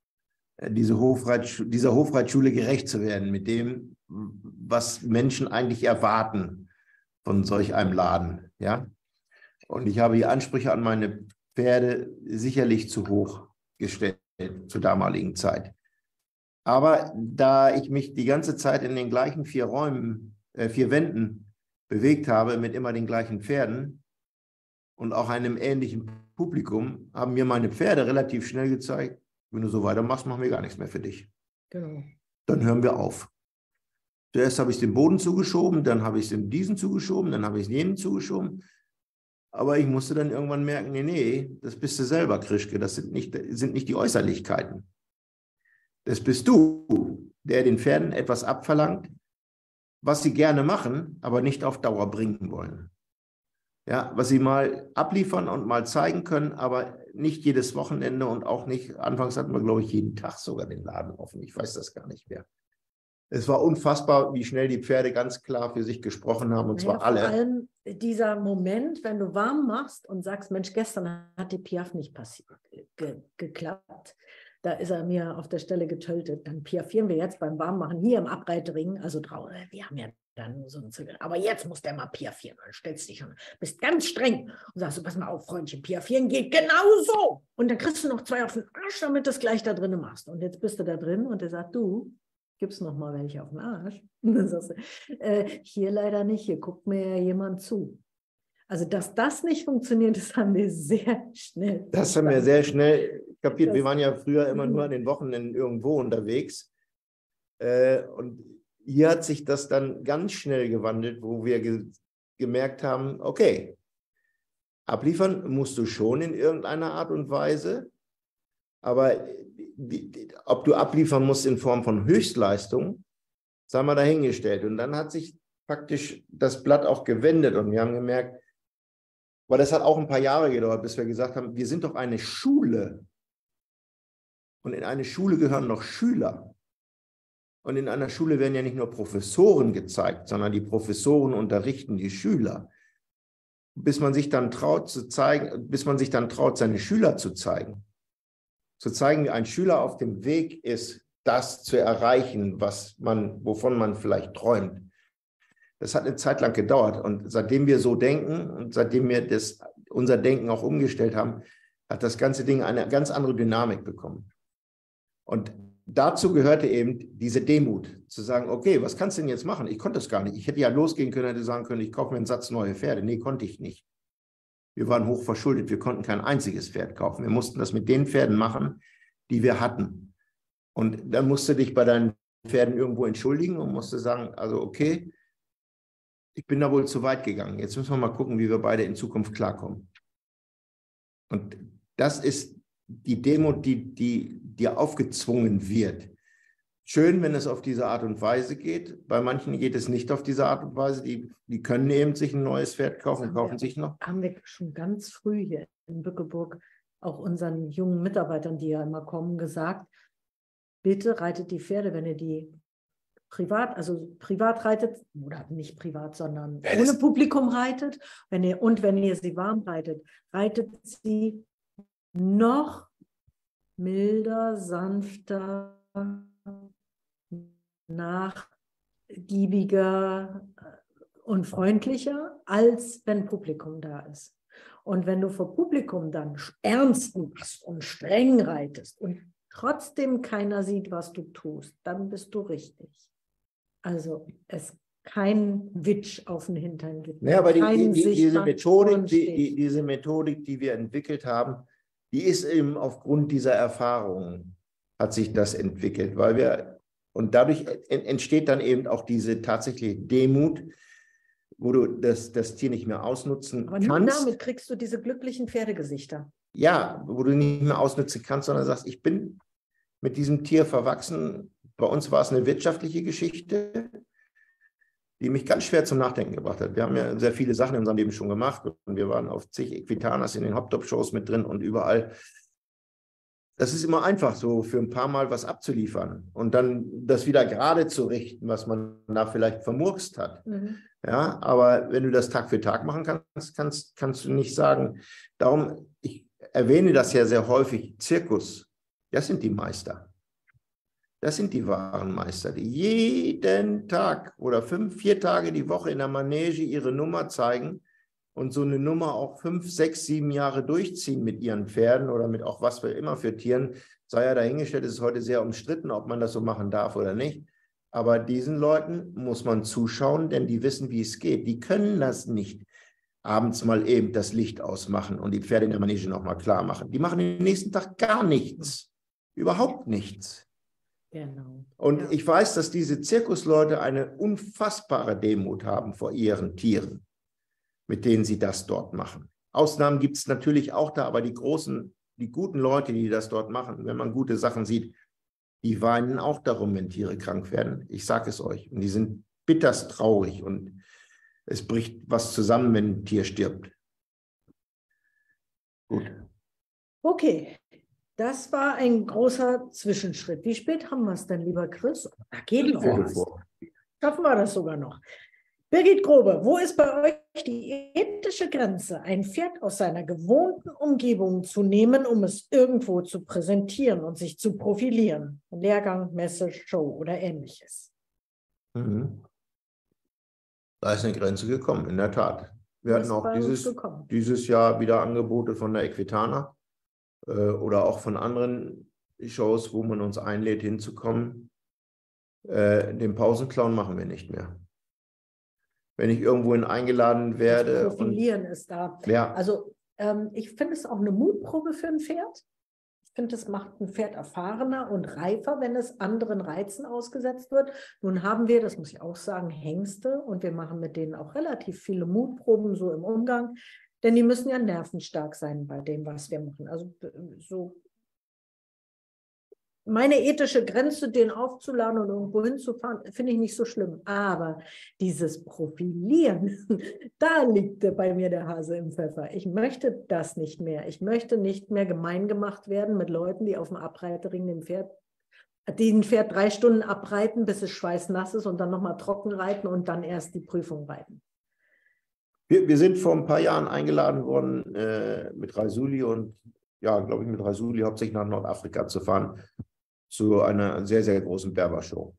diese Hofreit, dieser Hofreitschule gerecht zu werden, mit dem, was Menschen eigentlich erwarten von solch einem Laden. Ja? Und ich habe die Ansprüche an meine Pferde sicherlich zu hoch gestellt zur damaligen Zeit. Aber da ich mich die ganze Zeit in den gleichen vier Räumen, äh, vier Wänden bewegt habe, mit immer den gleichen Pferden und auch einem ähnlichen Publikum, haben mir meine Pferde relativ schnell gezeigt, wenn du so weitermachst, machen wir gar nichts mehr für dich. Genau. Dann hören wir auf. Zuerst habe ich es dem Boden zugeschoben, dann habe ich es dem diesen zugeschoben, dann habe ich es jenen zugeschoben. Aber ich musste dann irgendwann merken, nee, nee, das bist du selber, Krischke, das sind nicht, sind nicht die Äußerlichkeiten. Das bist du, der den Pferden etwas abverlangt, was sie gerne machen, aber nicht auf Dauer bringen wollen. Ja, was sie mal abliefern und mal zeigen können, aber nicht jedes Wochenende und auch nicht, anfangs hatten wir, glaube ich, jeden Tag sogar den Laden offen. Ich weiß das gar nicht mehr. Es war unfassbar, wie schnell die Pferde ganz klar für sich gesprochen haben, und naja, zwar alle. Vor allem dieser Moment, wenn du warm machst und sagst, Mensch, gestern hat die Piaffe nicht passiert, ge geklappt. Da ist er mir auf der Stelle getötet. Dann piaffieren wir jetzt beim Warmmachen hier im Abreitering, also draußen. Wir haben ja dann so ein Zügel. Aber jetzt muss der mal piaffieren. Dann stellst du dich schon, bist ganz streng und sagst du, pass mal auf, Freundchen, piaffieren geht genauso. Und dann kriegst du noch zwei auf den Arsch, damit du es gleich da drin machst. Und jetzt bist du da drin und der sagt, du, gibst noch mal welche auf den Arsch. Und dann sagst du, äh, hier leider nicht, hier guckt mir ja jemand zu. Also, dass das nicht funktioniert, das haben wir sehr schnell. Das haben wir sehr schnell kapiert. Wir waren ja früher immer nur an den Wochenenden irgendwo unterwegs. Äh, und hier hat sich das dann ganz schnell gewandelt, wo wir ge gemerkt haben, okay, abliefern musst du schon in irgendeiner Art und Weise, aber die, die, ob du abliefern musst in Form von Höchstleistung, sei mal dahingestellt. Und dann hat sich praktisch das Blatt auch gewendet und wir haben gemerkt, weil das hat auch ein paar Jahre gedauert, bis wir gesagt haben, wir sind doch eine Schule und in eine Schule gehören noch Schüler. Und in einer Schule werden ja nicht nur Professoren gezeigt, sondern die Professoren unterrichten die Schüler. Bis man sich dann traut zu zeigen, bis man sich dann traut, seine Schüler zu zeigen. Zu zeigen, wie ein Schüler auf dem Weg ist, das zu erreichen, was man, wovon man vielleicht träumt. Das hat eine Zeit lang gedauert. Und seitdem wir so denken und seitdem wir das, unser Denken auch umgestellt haben, hat das ganze Ding eine ganz andere Dynamik bekommen. Und dazu gehörte eben diese Demut, zu sagen, okay, was kannst du denn jetzt machen? Ich konnte das gar nicht. Ich hätte ja losgehen können, hätte sagen können, ich kaufe mir einen Satz neue Pferde. Nee, konnte ich nicht. Wir waren hoch verschuldet, wir konnten kein einziges Pferd kaufen. Wir mussten das mit den Pferden machen, die wir hatten. Und dann musst du dich bei deinen Pferden irgendwo entschuldigen und musst du sagen, also okay, ich bin da wohl zu weit gegangen. Jetzt müssen wir mal gucken, wie wir beide in Zukunft klarkommen. Und das ist die Demut, die, die dir aufgezwungen wird. Schön, wenn es auf diese Art und Weise geht. Bei manchen geht es nicht auf diese Art und Weise. Die, die können eben sich ein neues Pferd kaufen, kaufen wir, sich noch. Haben wir schon ganz früh hier in Bückeburg auch unseren jungen Mitarbeitern, die ja immer kommen, gesagt, bitte reitet die Pferde, wenn ihr die privat, also privat reitet, oder nicht privat, sondern Ja, ohne Publikum reitet, wenn ihr, und wenn ihr sie warm reitet, reitet sie noch milder, sanfter, nachgiebiger und freundlicher, als wenn Publikum da ist. Und wenn du vor Publikum dann ernst machst und streng reitest und trotzdem keiner sieht, was du tust, dann bist du richtig. Also es kein Witsch auf den Hintern gibt. Ja, aber die, kein die, diese, Methodik, die, Ohrenstich. die, diese Methodik, die wir entwickelt haben, die ist eben aufgrund dieser Erfahrungen, hat sich das entwickelt, weil wir, und dadurch entsteht dann eben auch diese tatsächliche Demut, wo du das, das Tier nicht mehr ausnutzen Aber nur kannst. damit kriegst du diese glücklichen Pferdegesichter. Ja, wo du nicht mehr ausnutzen kannst, sondern sagst, ich bin mit diesem Tier verwachsen. Bei uns war es eine wirtschaftliche Geschichte, die mich ganz schwer zum Nachdenken gebracht hat. Wir haben ja sehr viele Sachen in unserem Leben schon gemacht und wir waren auf zig Equitanas in den Hop-Top-Shows mit drin und überall. Das ist immer einfach, so für ein paar Mal was abzuliefern und dann das wieder gerade zu richten, was man da vielleicht vermurkst hat. Mhm. Ja, aber wenn du das Tag für Tag machen kannst, kannst, kannst du nicht sagen. Darum, ich erwähne das ja sehr häufig, Zirkus, das sind die Meister. Das sind die wahren Meister, die jeden Tag oder fünf, vier Tage die Woche in der Manege ihre Nummer zeigen und so eine Nummer auch fünf, sechs, sieben Jahre durchziehen mit ihren Pferden oder mit auch was für immer für Tieren. Sei ja dahingestellt, es ist heute sehr umstritten, ob man das so machen darf oder nicht. Aber diesen Leuten muss man zuschauen, denn die wissen, wie es geht. Die können das nicht abends mal eben das Licht ausmachen und die Pferde in der Manege nochmal klar machen. Die machen den nächsten Tag gar nichts, überhaupt nichts. Genau. Und Ja. ich weiß, dass diese Zirkusleute eine unfassbare Demut haben vor ihren Tieren, mit denen sie das dort machen. Ausnahmen gibt es natürlich auch da, aber die großen, die guten Leute, die das dort machen, wenn man gute Sachen sieht, die weinen auch darum, wenn Tiere krank werden. Ich sage es euch. Und die sind bitterst traurig und es bricht was zusammen, wenn ein Tier stirbt. Gut. Okay. Das war ein großer Zwischenschritt. Wie spät haben wir es denn, lieber Chris? Da geht noch was. Schaffen wir das sogar noch. Birgit Grobe, wo ist bei euch die ethische Grenze, ein Pferd aus seiner gewohnten Umgebung zu nehmen, um es irgendwo zu präsentieren und sich zu profilieren? Lehrgang, Messe, Show oder ähnliches. Mhm. Da ist eine Grenze gekommen, in der Tat. Wir hatten auch dieses, dieses Jahr wieder Angebote von der Equitana oder auch von anderen Shows, wo man uns einlädt, hinzukommen. Äh, den Pausenclown machen wir nicht mehr. Wenn ich irgendwohin eingeladen werde. Das Profilieren und, ist da. Ja. Also ähm, ich finde es auch eine Mutprobe für ein Pferd. Ich finde, es macht ein Pferd erfahrener und reifer, wenn es anderen Reizen ausgesetzt wird. Nun haben wir, das muss ich auch sagen, Hengste und wir machen mit denen auch relativ viele Mutproben so im Umgang. Denn die müssen ja nervenstark sein bei dem, was wir machen. Also so Meine ethische Grenze, den aufzuladen und irgendwo hinzufahren, finde ich nicht so schlimm. Aber dieses Profilieren, da liegt bei mir der Hase im Pfeffer. Ich möchte das nicht mehr. Ich möchte nicht mehr gemein gemacht werden mit Leuten, die auf dem Abreitering dem Pferd, die ein Pferd drei Stunden abreiten, bis es schweißnass ist und dann nochmal trocken reiten und dann erst die Prüfung reiten. Wir, wir sind vor ein paar Jahren eingeladen worden, äh, mit Raisuli und, ja, glaube ich, mit Raisuli hauptsächlich nach Nordafrika zu fahren, zu einer sehr, sehr großen Berber-Show.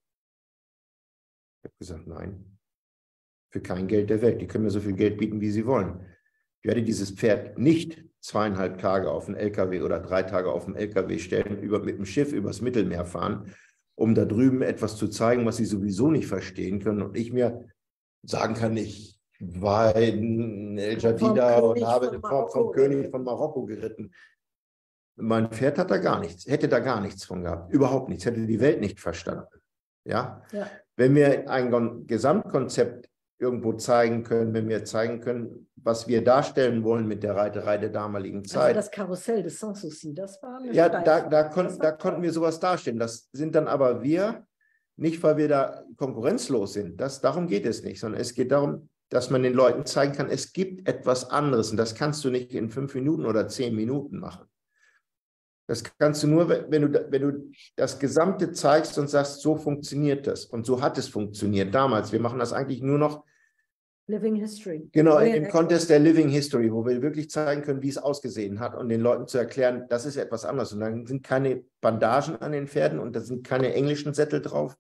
Ich habe gesagt, nein, für kein Geld der Welt. Die können mir so viel Geld bieten, wie sie wollen. Ich werde dieses Pferd nicht zweieinhalb Tage auf den L K W oder drei Tage auf den L K W stellen, über, mit dem Schiff übers Mittelmeer fahren, um da drüben etwas zu zeigen, was sie sowieso nicht verstehen können. Und ich mir sagen kann, ich war in El Jadida und habe vom, vom König von Marokko geritten. Mein Pferd hat da gar nichts, hätte da gar nichts von gehabt, überhaupt nichts, hätte die Welt nicht verstanden. Ja? Ja. Wenn wir ein Gesamtkonzept irgendwo zeigen können, wenn wir zeigen können, was wir darstellen wollen mit der Reiterei der damaligen Zeit. Also das Karussell des Sanssouci, das war eine Ja, da, da, kon da konnten wir sowas darstellen. Das sind dann aber wir, nicht weil wir da konkurrenzlos sind, das, darum geht es nicht, sondern es geht darum, dass man den Leuten zeigen kann, es gibt etwas anderes und das kannst du nicht in fünf Minuten oder zehn Minuten machen. Das kannst du nur, wenn du, wenn du das Gesamte zeigst und sagst, so funktioniert das. Und so hat es funktioniert damals. Wir machen das eigentlich nur noch Living History. Genau, im Contest der Living History, wo wir wirklich zeigen können, wie es ausgesehen hat und den Leuten zu erklären, das ist etwas anderes. Und dann sind keine Bandagen an den Pferden und da sind keine englischen Sättel drauf.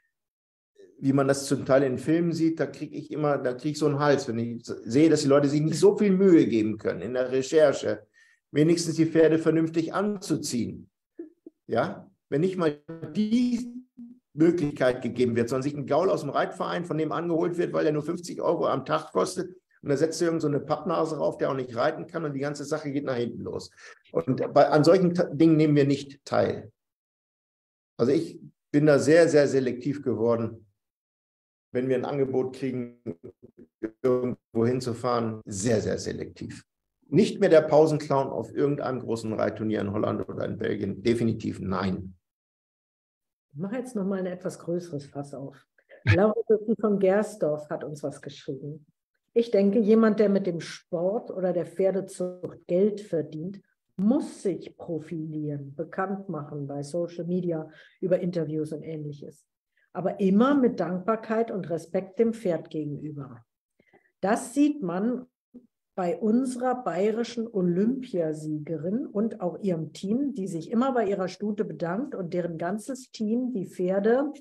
Wie man das zum Teil in Filmen sieht, da kriege ich immer, da kriege ich so einen Hals, wenn ich sehe, dass die Leute sich nicht so viel Mühe geben können in der Recherche, wenigstens die Pferde vernünftig anzuziehen. Ja, wenn nicht mal die Möglichkeit gegeben wird, sondern sich ein Gaul aus dem Reitverein von dem angeholt wird, weil er nur fünfzig Euro am Tag kostet und da setzt du irgend so eine Pappnase rauf, der auch nicht reiten kann und die ganze Sache geht nach hinten los. Und bei, an solchen Dingen nehmen wir nicht teil. Also ich bin da sehr, sehr selektiv geworden, wenn wir ein Angebot kriegen, irgendwo hinzufahren, sehr, sehr selektiv. Nicht mehr der Pausenclown auf irgendeinem großen Reitturnier in Holland oder in Belgien. Definitiv nein. Ich mache jetzt noch mal ein etwas größeres Fass auf. Laura von Gersdorf hat uns was geschrieben. Ich denke, jemand, der mit dem Sport oder der Pferdezucht Geld verdient, muss sich profilieren, bekannt machen bei Social Media, über Interviews und Ähnliches. Aber immer mit Dankbarkeit und Respekt dem Pferd gegenüber. Das sieht man bei unserer bayerischen Olympiasiegerin und auch ihrem Team, die sich immer bei ihrer Stute bedankt und deren ganzes Team die Pferde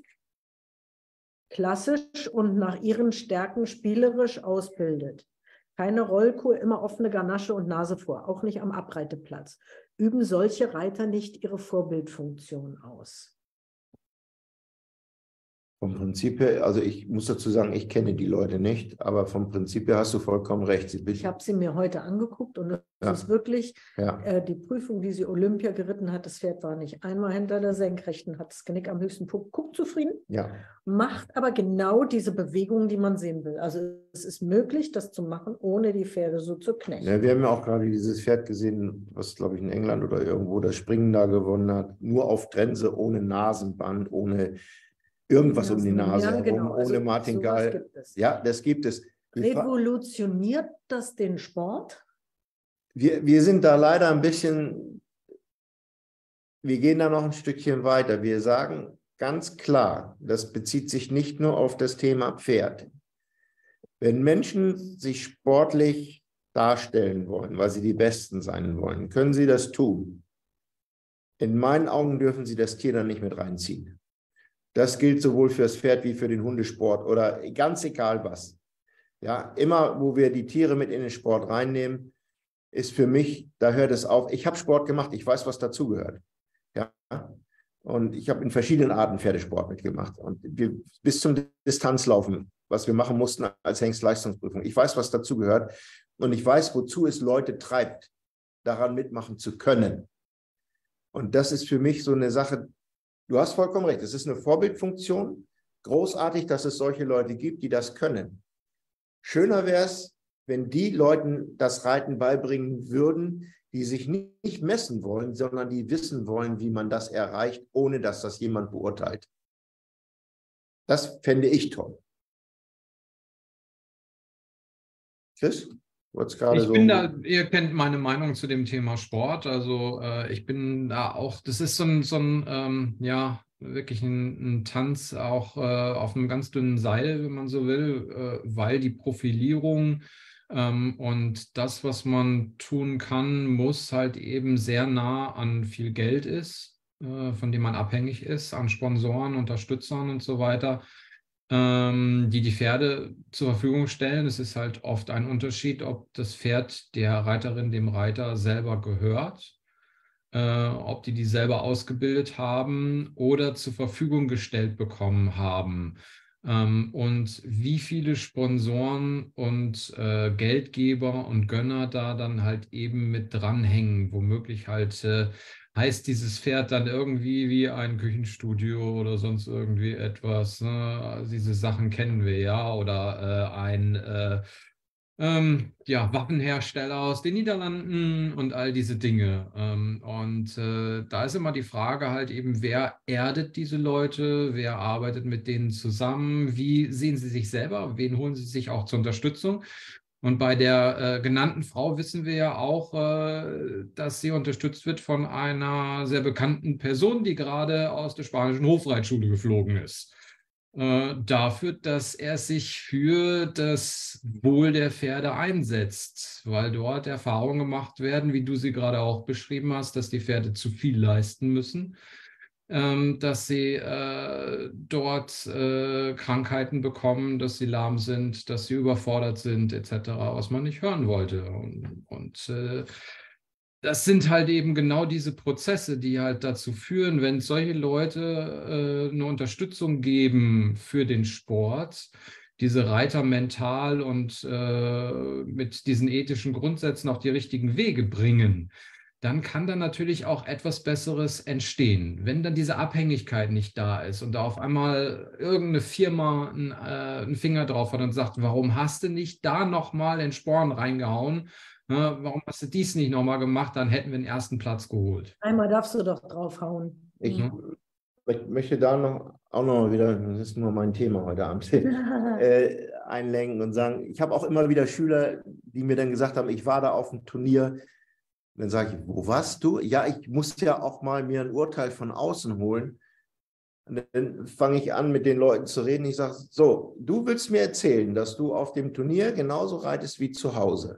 klassisch und nach ihren Stärken spielerisch ausbildet. Keine Rollkur, immer offene Garnasche und Nase vor, auch nicht am Abreiteplatz. Üben solche Reiter nicht ihre Vorbildfunktion aus? Vom Prinzip her, also ich muss dazu sagen, ich kenne die Leute nicht, aber vom Prinzip her hast du vollkommen recht. Sie ich habe sie mir heute angeguckt und es ja. ist wirklich ja. äh, die Prüfung, die sie Olympia geritten hat, das Pferd war nicht einmal hinter der Senkrechten, hat das Genick am höchsten Punkt, guckt zufrieden, ja. macht aber genau diese Bewegungen, die man sehen will. Also es ist möglich, das zu machen, ohne die Pferde so zu knechten. Ja, wir haben ja auch gerade dieses Pferd gesehen, was glaube ich in England oder irgendwo das Springen da gewonnen hat, nur auf Trense, ohne Nasenband, ohne irgendwas um die Nase ja, herum, genau. ohne also, Martingall. Ja, das gibt es. Revolutioniert das den Sport? Wir, wir sind da leider ein bisschen, wir gehen da noch ein Stückchen weiter. Wir sagen ganz klar, das bezieht sich nicht nur auf das Thema Pferd. Wenn Menschen sich sportlich darstellen wollen, weil sie die Besten sein wollen, können sie das tun. In meinen Augen dürfen sie das Tier dann nicht mit reinziehen. Das gilt sowohl für das Pferd wie für den Hundesport oder ganz egal was. Ja, immer, wo wir die Tiere mit in den Sport reinnehmen, ist für mich, da hört es auf. Ich habe Sport gemacht, ich weiß, was dazugehört. Ja, und ich habe in verschiedenen Arten Pferdesport mitgemacht. Und wir, bis zum Distanzlaufen, was wir machen mussten als Hengstleistungsprüfung. Ich weiß, was dazugehört. Und ich weiß, wozu es Leute treibt, daran mitmachen zu können. Und das ist für mich so eine Sache. Du hast vollkommen recht, es ist eine Vorbildfunktion. Großartig, dass es solche Leute gibt, die das können. Schöner wäre es, wenn die Leuten das Reiten beibringen würden, die sich nicht messen wollen, sondern die wissen wollen, wie man das erreicht, ohne dass das jemand beurteilt. Das fände ich toll. Chris? Ich so bin da, ihr kennt meine Meinung zu dem Thema Sport. Also äh, ich bin da auch, das ist so ein, so ein ähm, ja, wirklich ein, ein Tanz auch äh, auf einem ganz dünnen Seil, wenn man so will, äh, weil die Profilierung ähm, und das, was man tun kann, muss halt eben sehr nah an viel Geld ist, äh, von dem man abhängig ist, an Sponsoren, Unterstützern und so weiter, die die Pferde zur Verfügung stellen. Es ist halt oft ein Unterschied, ob das Pferd der Reiterin, dem Reiter selber gehört, äh, ob die die selber ausgebildet haben oder zur Verfügung gestellt bekommen haben. Ähm, und wie viele Sponsoren und äh, Geldgeber und Gönner da dann halt eben mit dranhängen, womöglich halt äh, heißt dieses Pferd dann irgendwie wie ein Küchenstudio oder sonst irgendwie etwas. Ne? Also diese Sachen kennen wir ja. Oder äh, ein äh, ähm, ja, Waffenhersteller aus den Niederlanden und all diese Dinge. Ähm, und äh, da ist immer die Frage halt eben, wer erdet diese Leute, wer arbeitet mit denen zusammen, wie sehen sie sich selber, wen holen sie sich auch zur Unterstützung. Und bei der äh, genannten Frau wissen wir ja auch, äh, dass sie unterstützt wird von einer sehr bekannten Person, die gerade aus der spanischen Hofreitschule geflogen ist. Äh, dafür, dass er sich für das Wohl der Pferde einsetzt, weil dort Erfahrungen gemacht werden, wie du sie gerade auch beschrieben hast, dass die Pferde zu viel leisten müssen. Dass sie äh, dort äh, Krankheiten bekommen, dass sie lahm sind, dass sie überfordert sind, et cetera, was man nicht hören wollte. Und, und äh, das sind halt eben genau diese Prozesse, die halt dazu führen, wenn solche Leute äh, eine Unterstützung geben für den Sport, diese Reiter mental und äh, mit diesen ethischen Grundsätzen auf die richtigen Wege bringen, dann kann da natürlich auch etwas Besseres entstehen. Wenn dann diese Abhängigkeit nicht da ist und da auf einmal irgendeine Firma einen, äh, einen Finger drauf hat und sagt, warum hast du nicht da nochmal in Sporen reingehauen? Ne, warum hast du dies nicht nochmal gemacht? Dann hätten wir den ersten Platz geholt. Einmal darfst du doch draufhauen. Ich ja. möchte da noch auch noch wieder, das ist nur mein Thema heute Abend, äh, einlenken und sagen, ich habe auch immer wieder Schüler, die mir dann gesagt haben, ich war da auf dem Turnier. Dann sage ich, wo warst du? Ja, ich muss ja auch mal mir ein Urteil von außen holen. Und dann fange ich an, mit den Leuten zu reden. Ich sage, so, du willst mir erzählen, dass du auf dem Turnier genauso reitest wie zu Hause.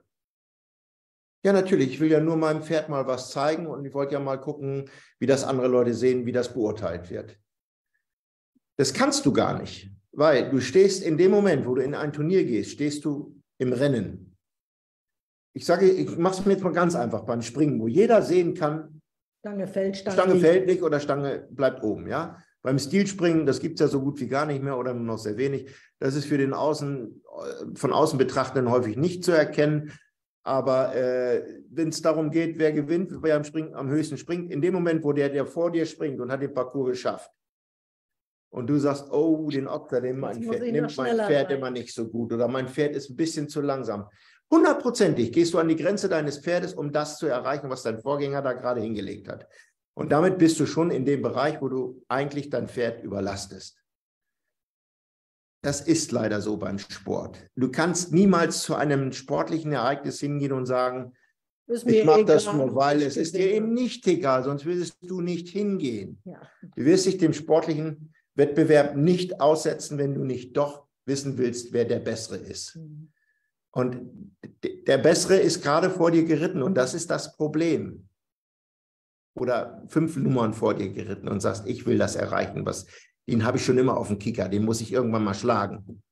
Ja, natürlich, ich will ja nur meinem Pferd mal was zeigen und ich wollte ja mal gucken, wie das andere Leute sehen, wie das beurteilt wird. Das kannst du gar nicht, weil du stehst in dem Moment, wo du in ein Turnier gehst, stehst du im Rennen. Ich sage, ich mache es mir jetzt mal ganz einfach beim Springen, wo jeder sehen kann, Stange fällt, Stange, Stange fällt nicht oder Stange bleibt oben. Ja? Beim Stilspringen, das gibt es ja so gut wie gar nicht mehr oder nur noch sehr wenig. Das ist für den Außen, von außen Betrachtenden häufig nicht zu erkennen. Aber äh, wenn es darum geht, wer gewinnt, wer am, Springen, am höchsten springt, in dem Moment, wo der, der vor dir springt und hat den Parcours geschafft, und du sagst, oh, den Okta, den mein Pferd, nimmt mein Pferd immer nicht so gut oder mein Pferd ist ein bisschen zu langsam. Hundertprozentig gehst du an die Grenze deines Pferdes, um das zu erreichen, was dein Vorgänger da gerade hingelegt hat. Und damit bist du schon in dem Bereich, wo du eigentlich dein Pferd überlastest. Das ist leider so beim Sport. Du kannst niemals zu einem sportlichen Ereignis hingehen und sagen, ich mache das nur, weil es ist dir eben nicht egal, sonst würdest du nicht hingehen. Ja. Du wirst dich dem sportlichen Wettbewerb nicht aussetzen, wenn du nicht doch wissen willst, wer der Bessere ist. Mhm. Und der Bessere ist gerade vor dir geritten und das ist das Problem. Oder fünf Nummern vor dir geritten und sagst, ich will das erreichen. Was, den habe ich schon immer auf dem Kicker, den muss ich irgendwann mal schlagen.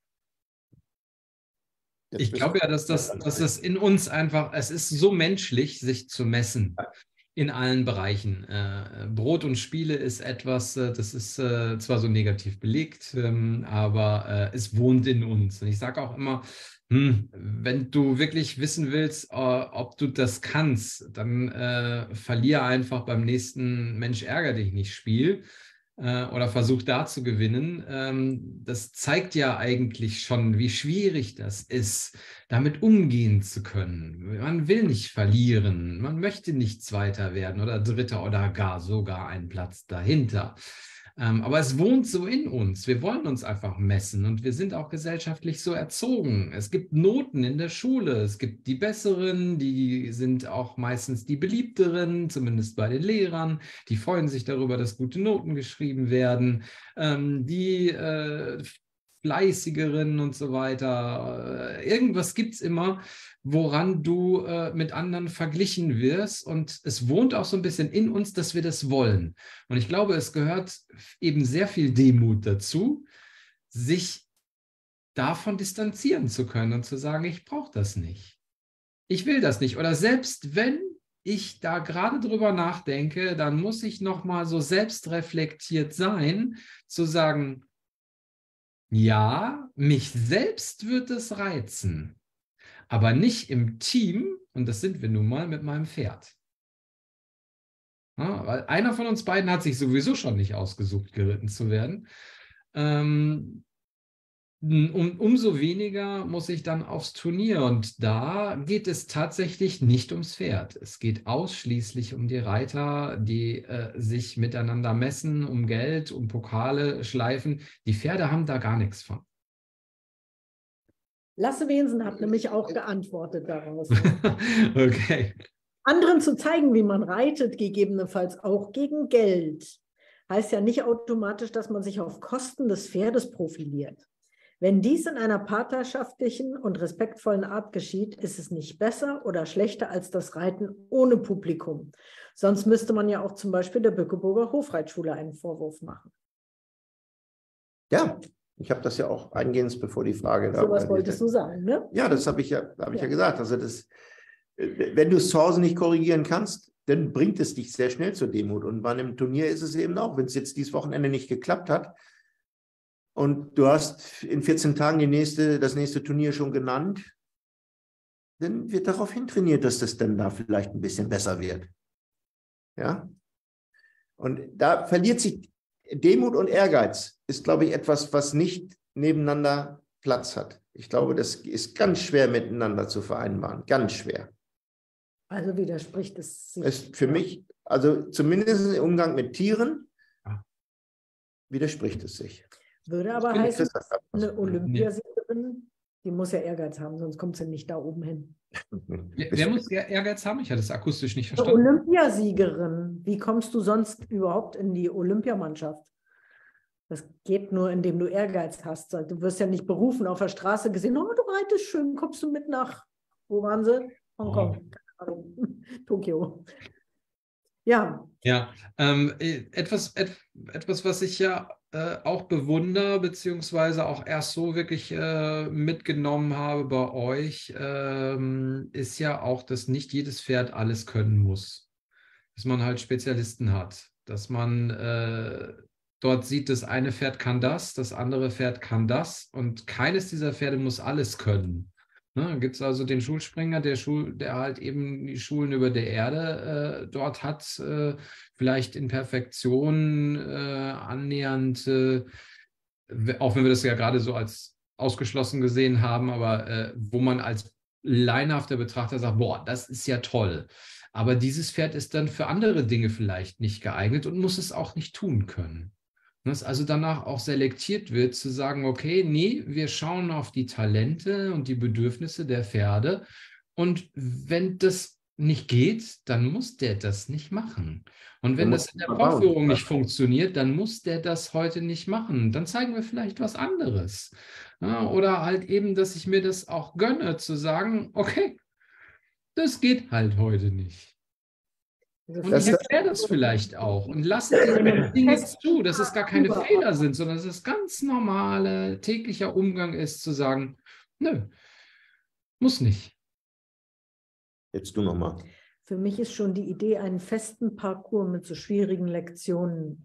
Jetzt ich glaube ja, dass das, dass das in uns einfach, es ist so menschlich, sich zu messen. In allen Bereichen. Äh, Brot und Spiele ist etwas, äh, das ist äh, zwar so negativ belegt, ähm, aber äh, es wohnt in uns. Und ich sage auch immer, hm, wenn du wirklich wissen willst, äh, ob du das kannst, dann äh, verliere einfach beim nächsten Mensch ärger dich nicht Spiel. äh, oder versucht da zu gewinnen. Ähm, das zeigt ja eigentlich schon, wie schwierig das ist, damit umgehen zu können. Man will nicht verlieren, man möchte nicht Zweiter werden oder Dritter oder gar sogar einen Platz dahinter. Ähm, aber es wohnt so in uns. Wir wollen uns einfach messen und wir sind auch gesellschaftlich so erzogen. Es gibt Noten in der Schule. Es gibt die besseren, die sind auch meistens die beliebteren, zumindest bei den Lehrern. Die freuen sich darüber, dass gute Noten geschrieben werden. Ähm, die äh, fleißigeren und so weiter. Äh, irgendwas gibt es immer, woran du äh, mit anderen verglichen wirst. Und es wohnt auch so ein bisschen in uns, dass wir das wollen. Und ich glaube, es gehört eben sehr viel Demut dazu, sich davon distanzieren zu können und zu sagen, ich brauche das nicht. Ich will das nicht. Oder selbst wenn ich da gerade drüber nachdenke, dann muss ich nochmal so selbstreflektiert sein, zu sagen, ja, mich selbst wird es reizen, aber nicht im Team, und das sind wir nun mal, mit meinem Pferd. Ja, weil einer von uns beiden hat sich sowieso schon nicht ausgesucht, geritten zu werden. Ähm, um, umso weniger muss ich dann aufs Turnier. Und da geht es tatsächlich nicht ums Pferd. Es geht ausschließlich um die Reiter, die äh, sich miteinander messen, um Geld, um Pokale schleifen. Die Pferde haben da gar nichts von. Lasse Wensen hat nämlich auch geantwortet daraus. Okay. Anderen zu zeigen, wie man reitet, gegebenenfalls auch gegen Geld, heißt ja nicht automatisch, dass man sich auf Kosten des Pferdes profiliert. Wenn dies in einer partnerschaftlichen und respektvollen Art geschieht, ist es nicht besser oder schlechter als das Reiten ohne Publikum. Sonst müsste man ja auch zum Beispiel der Bückeburger Hofreitschule einen Vorwurf machen. Ja, ich habe das ja auch eingehend, bevor die Frage da. So was wolltest du sagen, ne? Ja, das habe ich ja, habe ich Ja. ja gesagt. Also das, wenn du es zu Hause nicht korrigieren kannst, dann bringt es dich sehr schnell zur Demut. Und bei einem Turnier ist es eben auch, wenn es jetzt dieses Wochenende nicht geklappt hat und du hast in vierzehn Tagen die nächste, das nächste Turnier schon genannt, dann wird darauf hin trainiert, dass das dann da vielleicht ein bisschen besser wird. Ja? Und da verliert sich Demut und Ehrgeiz, ist, glaube ich, etwas, was nicht nebeneinander Platz hat. Ich glaube, das ist ganz schwer miteinander zu vereinbaren, ganz schwer. Also widerspricht es sich. Ist für mich, also zumindest im Umgang mit Tieren, widerspricht es sich. Würde aber finde, heißen, Chris, eine Olympiasiegerin, die muss ja Ehrgeiz haben, sonst kommt sie nicht da oben hin. Wer, wer muss Ehrgeiz haben? Ich hatte es akustisch nicht Eine verstanden. Olympiasiegerin, wie kommst du sonst überhaupt in die Olympiamannschaft? Das geht nur, indem du Ehrgeiz hast. Du wirst ja nicht berufen, auf der Straße gesehen, oh, du reitest schön, kommst du mit nach, wo waren sie? Hongkong, oh. Tokio. Ja. Ja, ähm, etwas, et, etwas, was ich ja äh, auch bewundere, beziehungsweise auch erst so wirklich äh, mitgenommen habe bei euch, ähm, ist ja auch, dass nicht jedes Pferd alles können muss. Dass man halt Spezialisten hat, dass man äh, dort sieht, das eine Pferd kann das, das andere Pferd kann das und keines dieser Pferde muss alles können. Ne, dann gibt es also den Schulspringer, der, Schul, der halt eben die Schulen über der Erde äh, dort hat, äh, vielleicht in Perfektion äh, annähernd, äh, auch wenn wir das ja gerade so als ausgeschlossen gesehen haben, aber äh, wo man als laienhafter Betrachter sagt, boah, das ist ja toll. Aber dieses Pferd ist dann für andere Dinge vielleicht nicht geeignet und muss es auch nicht tun können. Dass also danach auch selektiert wird, zu sagen, okay, nee, wir schauen auf die Talente und die Bedürfnisse der Pferde und wenn das nicht geht, dann muss der das nicht machen. Und wenn das in der Vorführung nicht funktioniert, dann muss der das heute nicht machen. Dann zeigen wir vielleicht was anderes. Ja, oder halt eben, dass ich mir das auch gönne, zu sagen, okay, das geht halt heute nicht. Und ich erkläre das vielleicht auch und lasse diese Dinge zu, dass es gar keine Fehler sind, sondern dass es ganz normaler täglicher Umgang ist, zu sagen, nö, muss nicht. Jetzt du nochmal. Für mich ist schon die Idee, einen festen Parcours mit so schwierigen Lektionen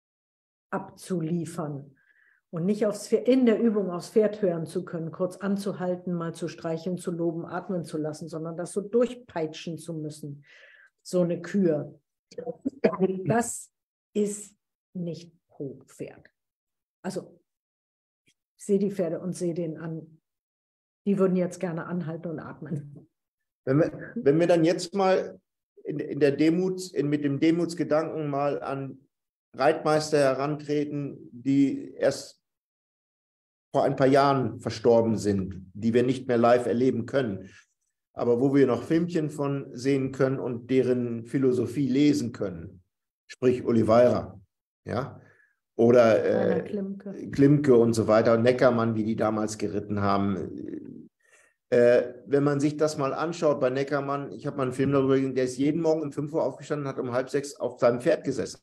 abzuliefern und nicht aufs Pferd, in der Übung aufs Pferd hören zu können, kurz anzuhalten, mal zu streicheln, zu loben, atmen zu lassen, sondern das so durchpeitschen zu müssen. So eine Kür. Das ist nicht pro Pferd. Also ich sehe die Pferde und sehe denen an, die würden jetzt gerne anhalten und atmen. Wenn wir, wenn wir dann jetzt mal in, in der Demuts, in, mit dem Demutsgedanken mal an Reitmeister herantreten, die erst vor ein paar Jahren verstorben sind, die wir nicht mehr live erleben können, aber wo wir noch Filmchen von sehen können und deren Philosophie lesen können, sprich Oliveira, ja, oder äh, Klimke. Klimke und so weiter, Neckermann, wie die damals geritten haben. Äh, wenn man sich das mal anschaut bei Neckermann, ich habe mal einen Film darüber gesehen, der ist jeden Morgen um fünf Uhr aufgestanden, hat um halb sechs auf seinem Pferd gesessen.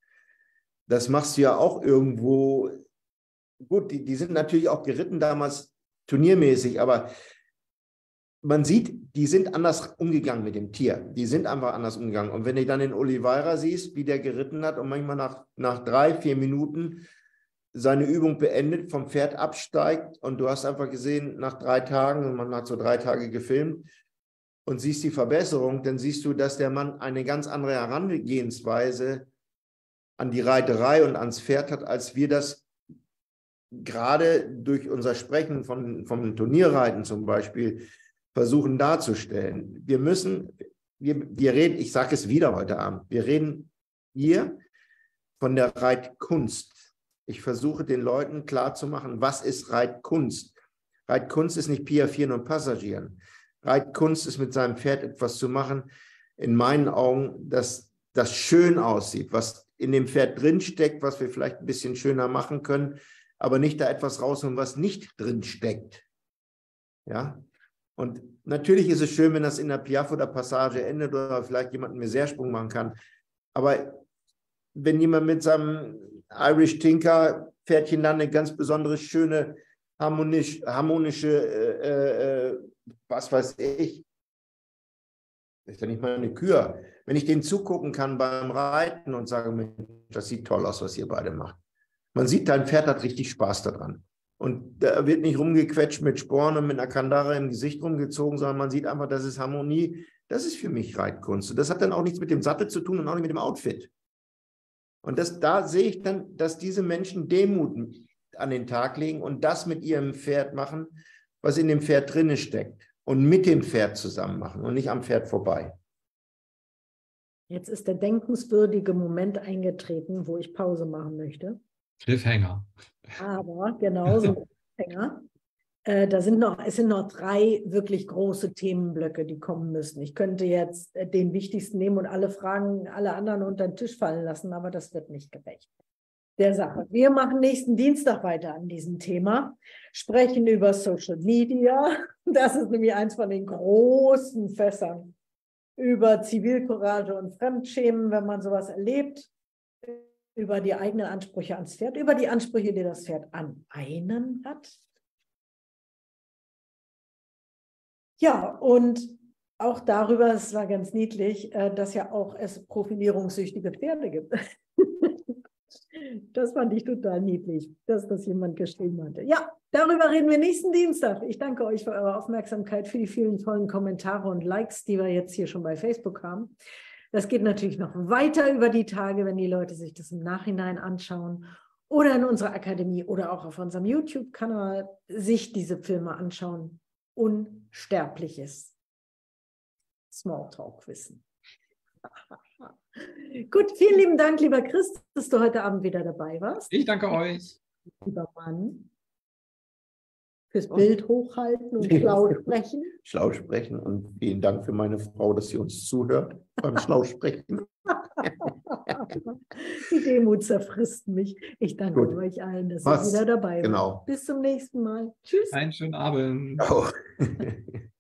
Das machst du ja auch irgendwo. Gut, die, die sind natürlich auch geritten damals turniermäßig, aber man sieht, die sind anders umgegangen mit dem Tier. Die sind einfach anders umgegangen. Und wenn du dann den Oliveira siehst, wie der geritten hat und manchmal nach, nach drei, vier Minuten seine Übung beendet, vom Pferd absteigt und du hast einfach gesehen, nach drei Tagen, man hat so drei Tage gefilmt und siehst die Verbesserung, dann siehst du, dass der Mann eine ganz andere Herangehensweise an die Reiterei und ans Pferd hat, als wir das gerade durch unser Sprechen von, vom Turnierreiten zum Beispiel versuchen darzustellen. Wir müssen, wir, wir reden, ich sage es wieder heute Abend, wir reden hier von der Reitkunst. Ich versuche den Leuten klarzumachen, was ist Reitkunst? Reitkunst ist nicht Piaffieren und Passagieren. Reitkunst ist mit seinem Pferd etwas zu machen, in meinen Augen, dass das schön aussieht, was in dem Pferd drinsteckt, was wir vielleicht ein bisschen schöner machen können, aber nicht da etwas rausholen, was nicht drin steckt. Ja? Und natürlich ist es schön, wenn das in der Piaffe oder Passage endet oder vielleicht jemand einen Mesersprung machen kann. Aber wenn jemand mit seinem Irish Tinker Pferdchen dann eine ganz besondere, schöne, harmonisch, harmonische, äh, äh, was weiß ich, ist ja nicht mal eine Kür. Wenn ich denen zugucken kann beim Reiten und sage, das sieht toll aus, was ihr beide macht. Man sieht, dein Pferd hat richtig Spaß daran. Und da wird nicht rumgequetscht mit Sporen und mit einer Kandare im Gesicht rumgezogen, sondern man sieht einfach, das ist Harmonie. Das ist für mich Reitkunst. Und das hat dann auch nichts mit dem Sattel zu tun und auch nicht mit dem Outfit. Und das, da sehe ich dann, dass diese Menschen Demut an den Tag legen und das mit ihrem Pferd machen, was in dem Pferd drinne steckt. Und mit dem Pferd zusammen machen und nicht am Pferd vorbei. Jetzt ist der denkenswürdige Moment eingetreten, wo ich Pause machen möchte. Cliffhanger. Aber genau so Cliffhanger. Äh, da sind noch, es sind noch drei wirklich große Themenblöcke, die kommen müssen. Ich könnte jetzt äh, den wichtigsten nehmen und alle Fragen, alle anderen unter den Tisch fallen lassen, aber das wird nicht gerecht der Sache. Wir machen nächsten Dienstag weiter an diesem Thema, sprechen über Social Media. Das ist nämlich eins von den großen Fässern über Zivilcourage und Fremdschämen, wenn man sowas erlebt, über die eigenen Ansprüche ans Pferd, über die Ansprüche, die das Pferd an einen hat. Ja, und auch darüber, es war ganz niedlich, dass ja auch es profilierungssüchtige Pferde gibt. Das fand ich total niedlich, dass das jemand geschrieben hatte. Ja, darüber reden wir nächsten Dienstag. Ich danke euch für eure Aufmerksamkeit, für die vielen tollen Kommentare und Likes, die wir jetzt hier schon bei Facebook haben. Das geht natürlich noch weiter über die Tage, wenn die Leute sich das im Nachhinein anschauen oder in unserer Akademie oder auch auf unserem YouTube-Kanal sich diese Filme anschauen. Unsterbliches Smalltalk-Wissen. Gut, vielen lieben Dank, lieber Chris, dass du heute Abend wieder dabei warst. Ich danke euch. Lieber Mann, fürs Bild hochhalten und schlau sprechen. Schlau sprechen und vielen Dank für meine Frau, dass sie uns zuhört beim Schlausprechen. Die Demut zerfrisst mich. Ich danke Gut. euch allen, dass Was? ihr wieder dabei Genau. wart. Bis zum nächsten Mal. Tschüss. Einen schönen Abend. Auch.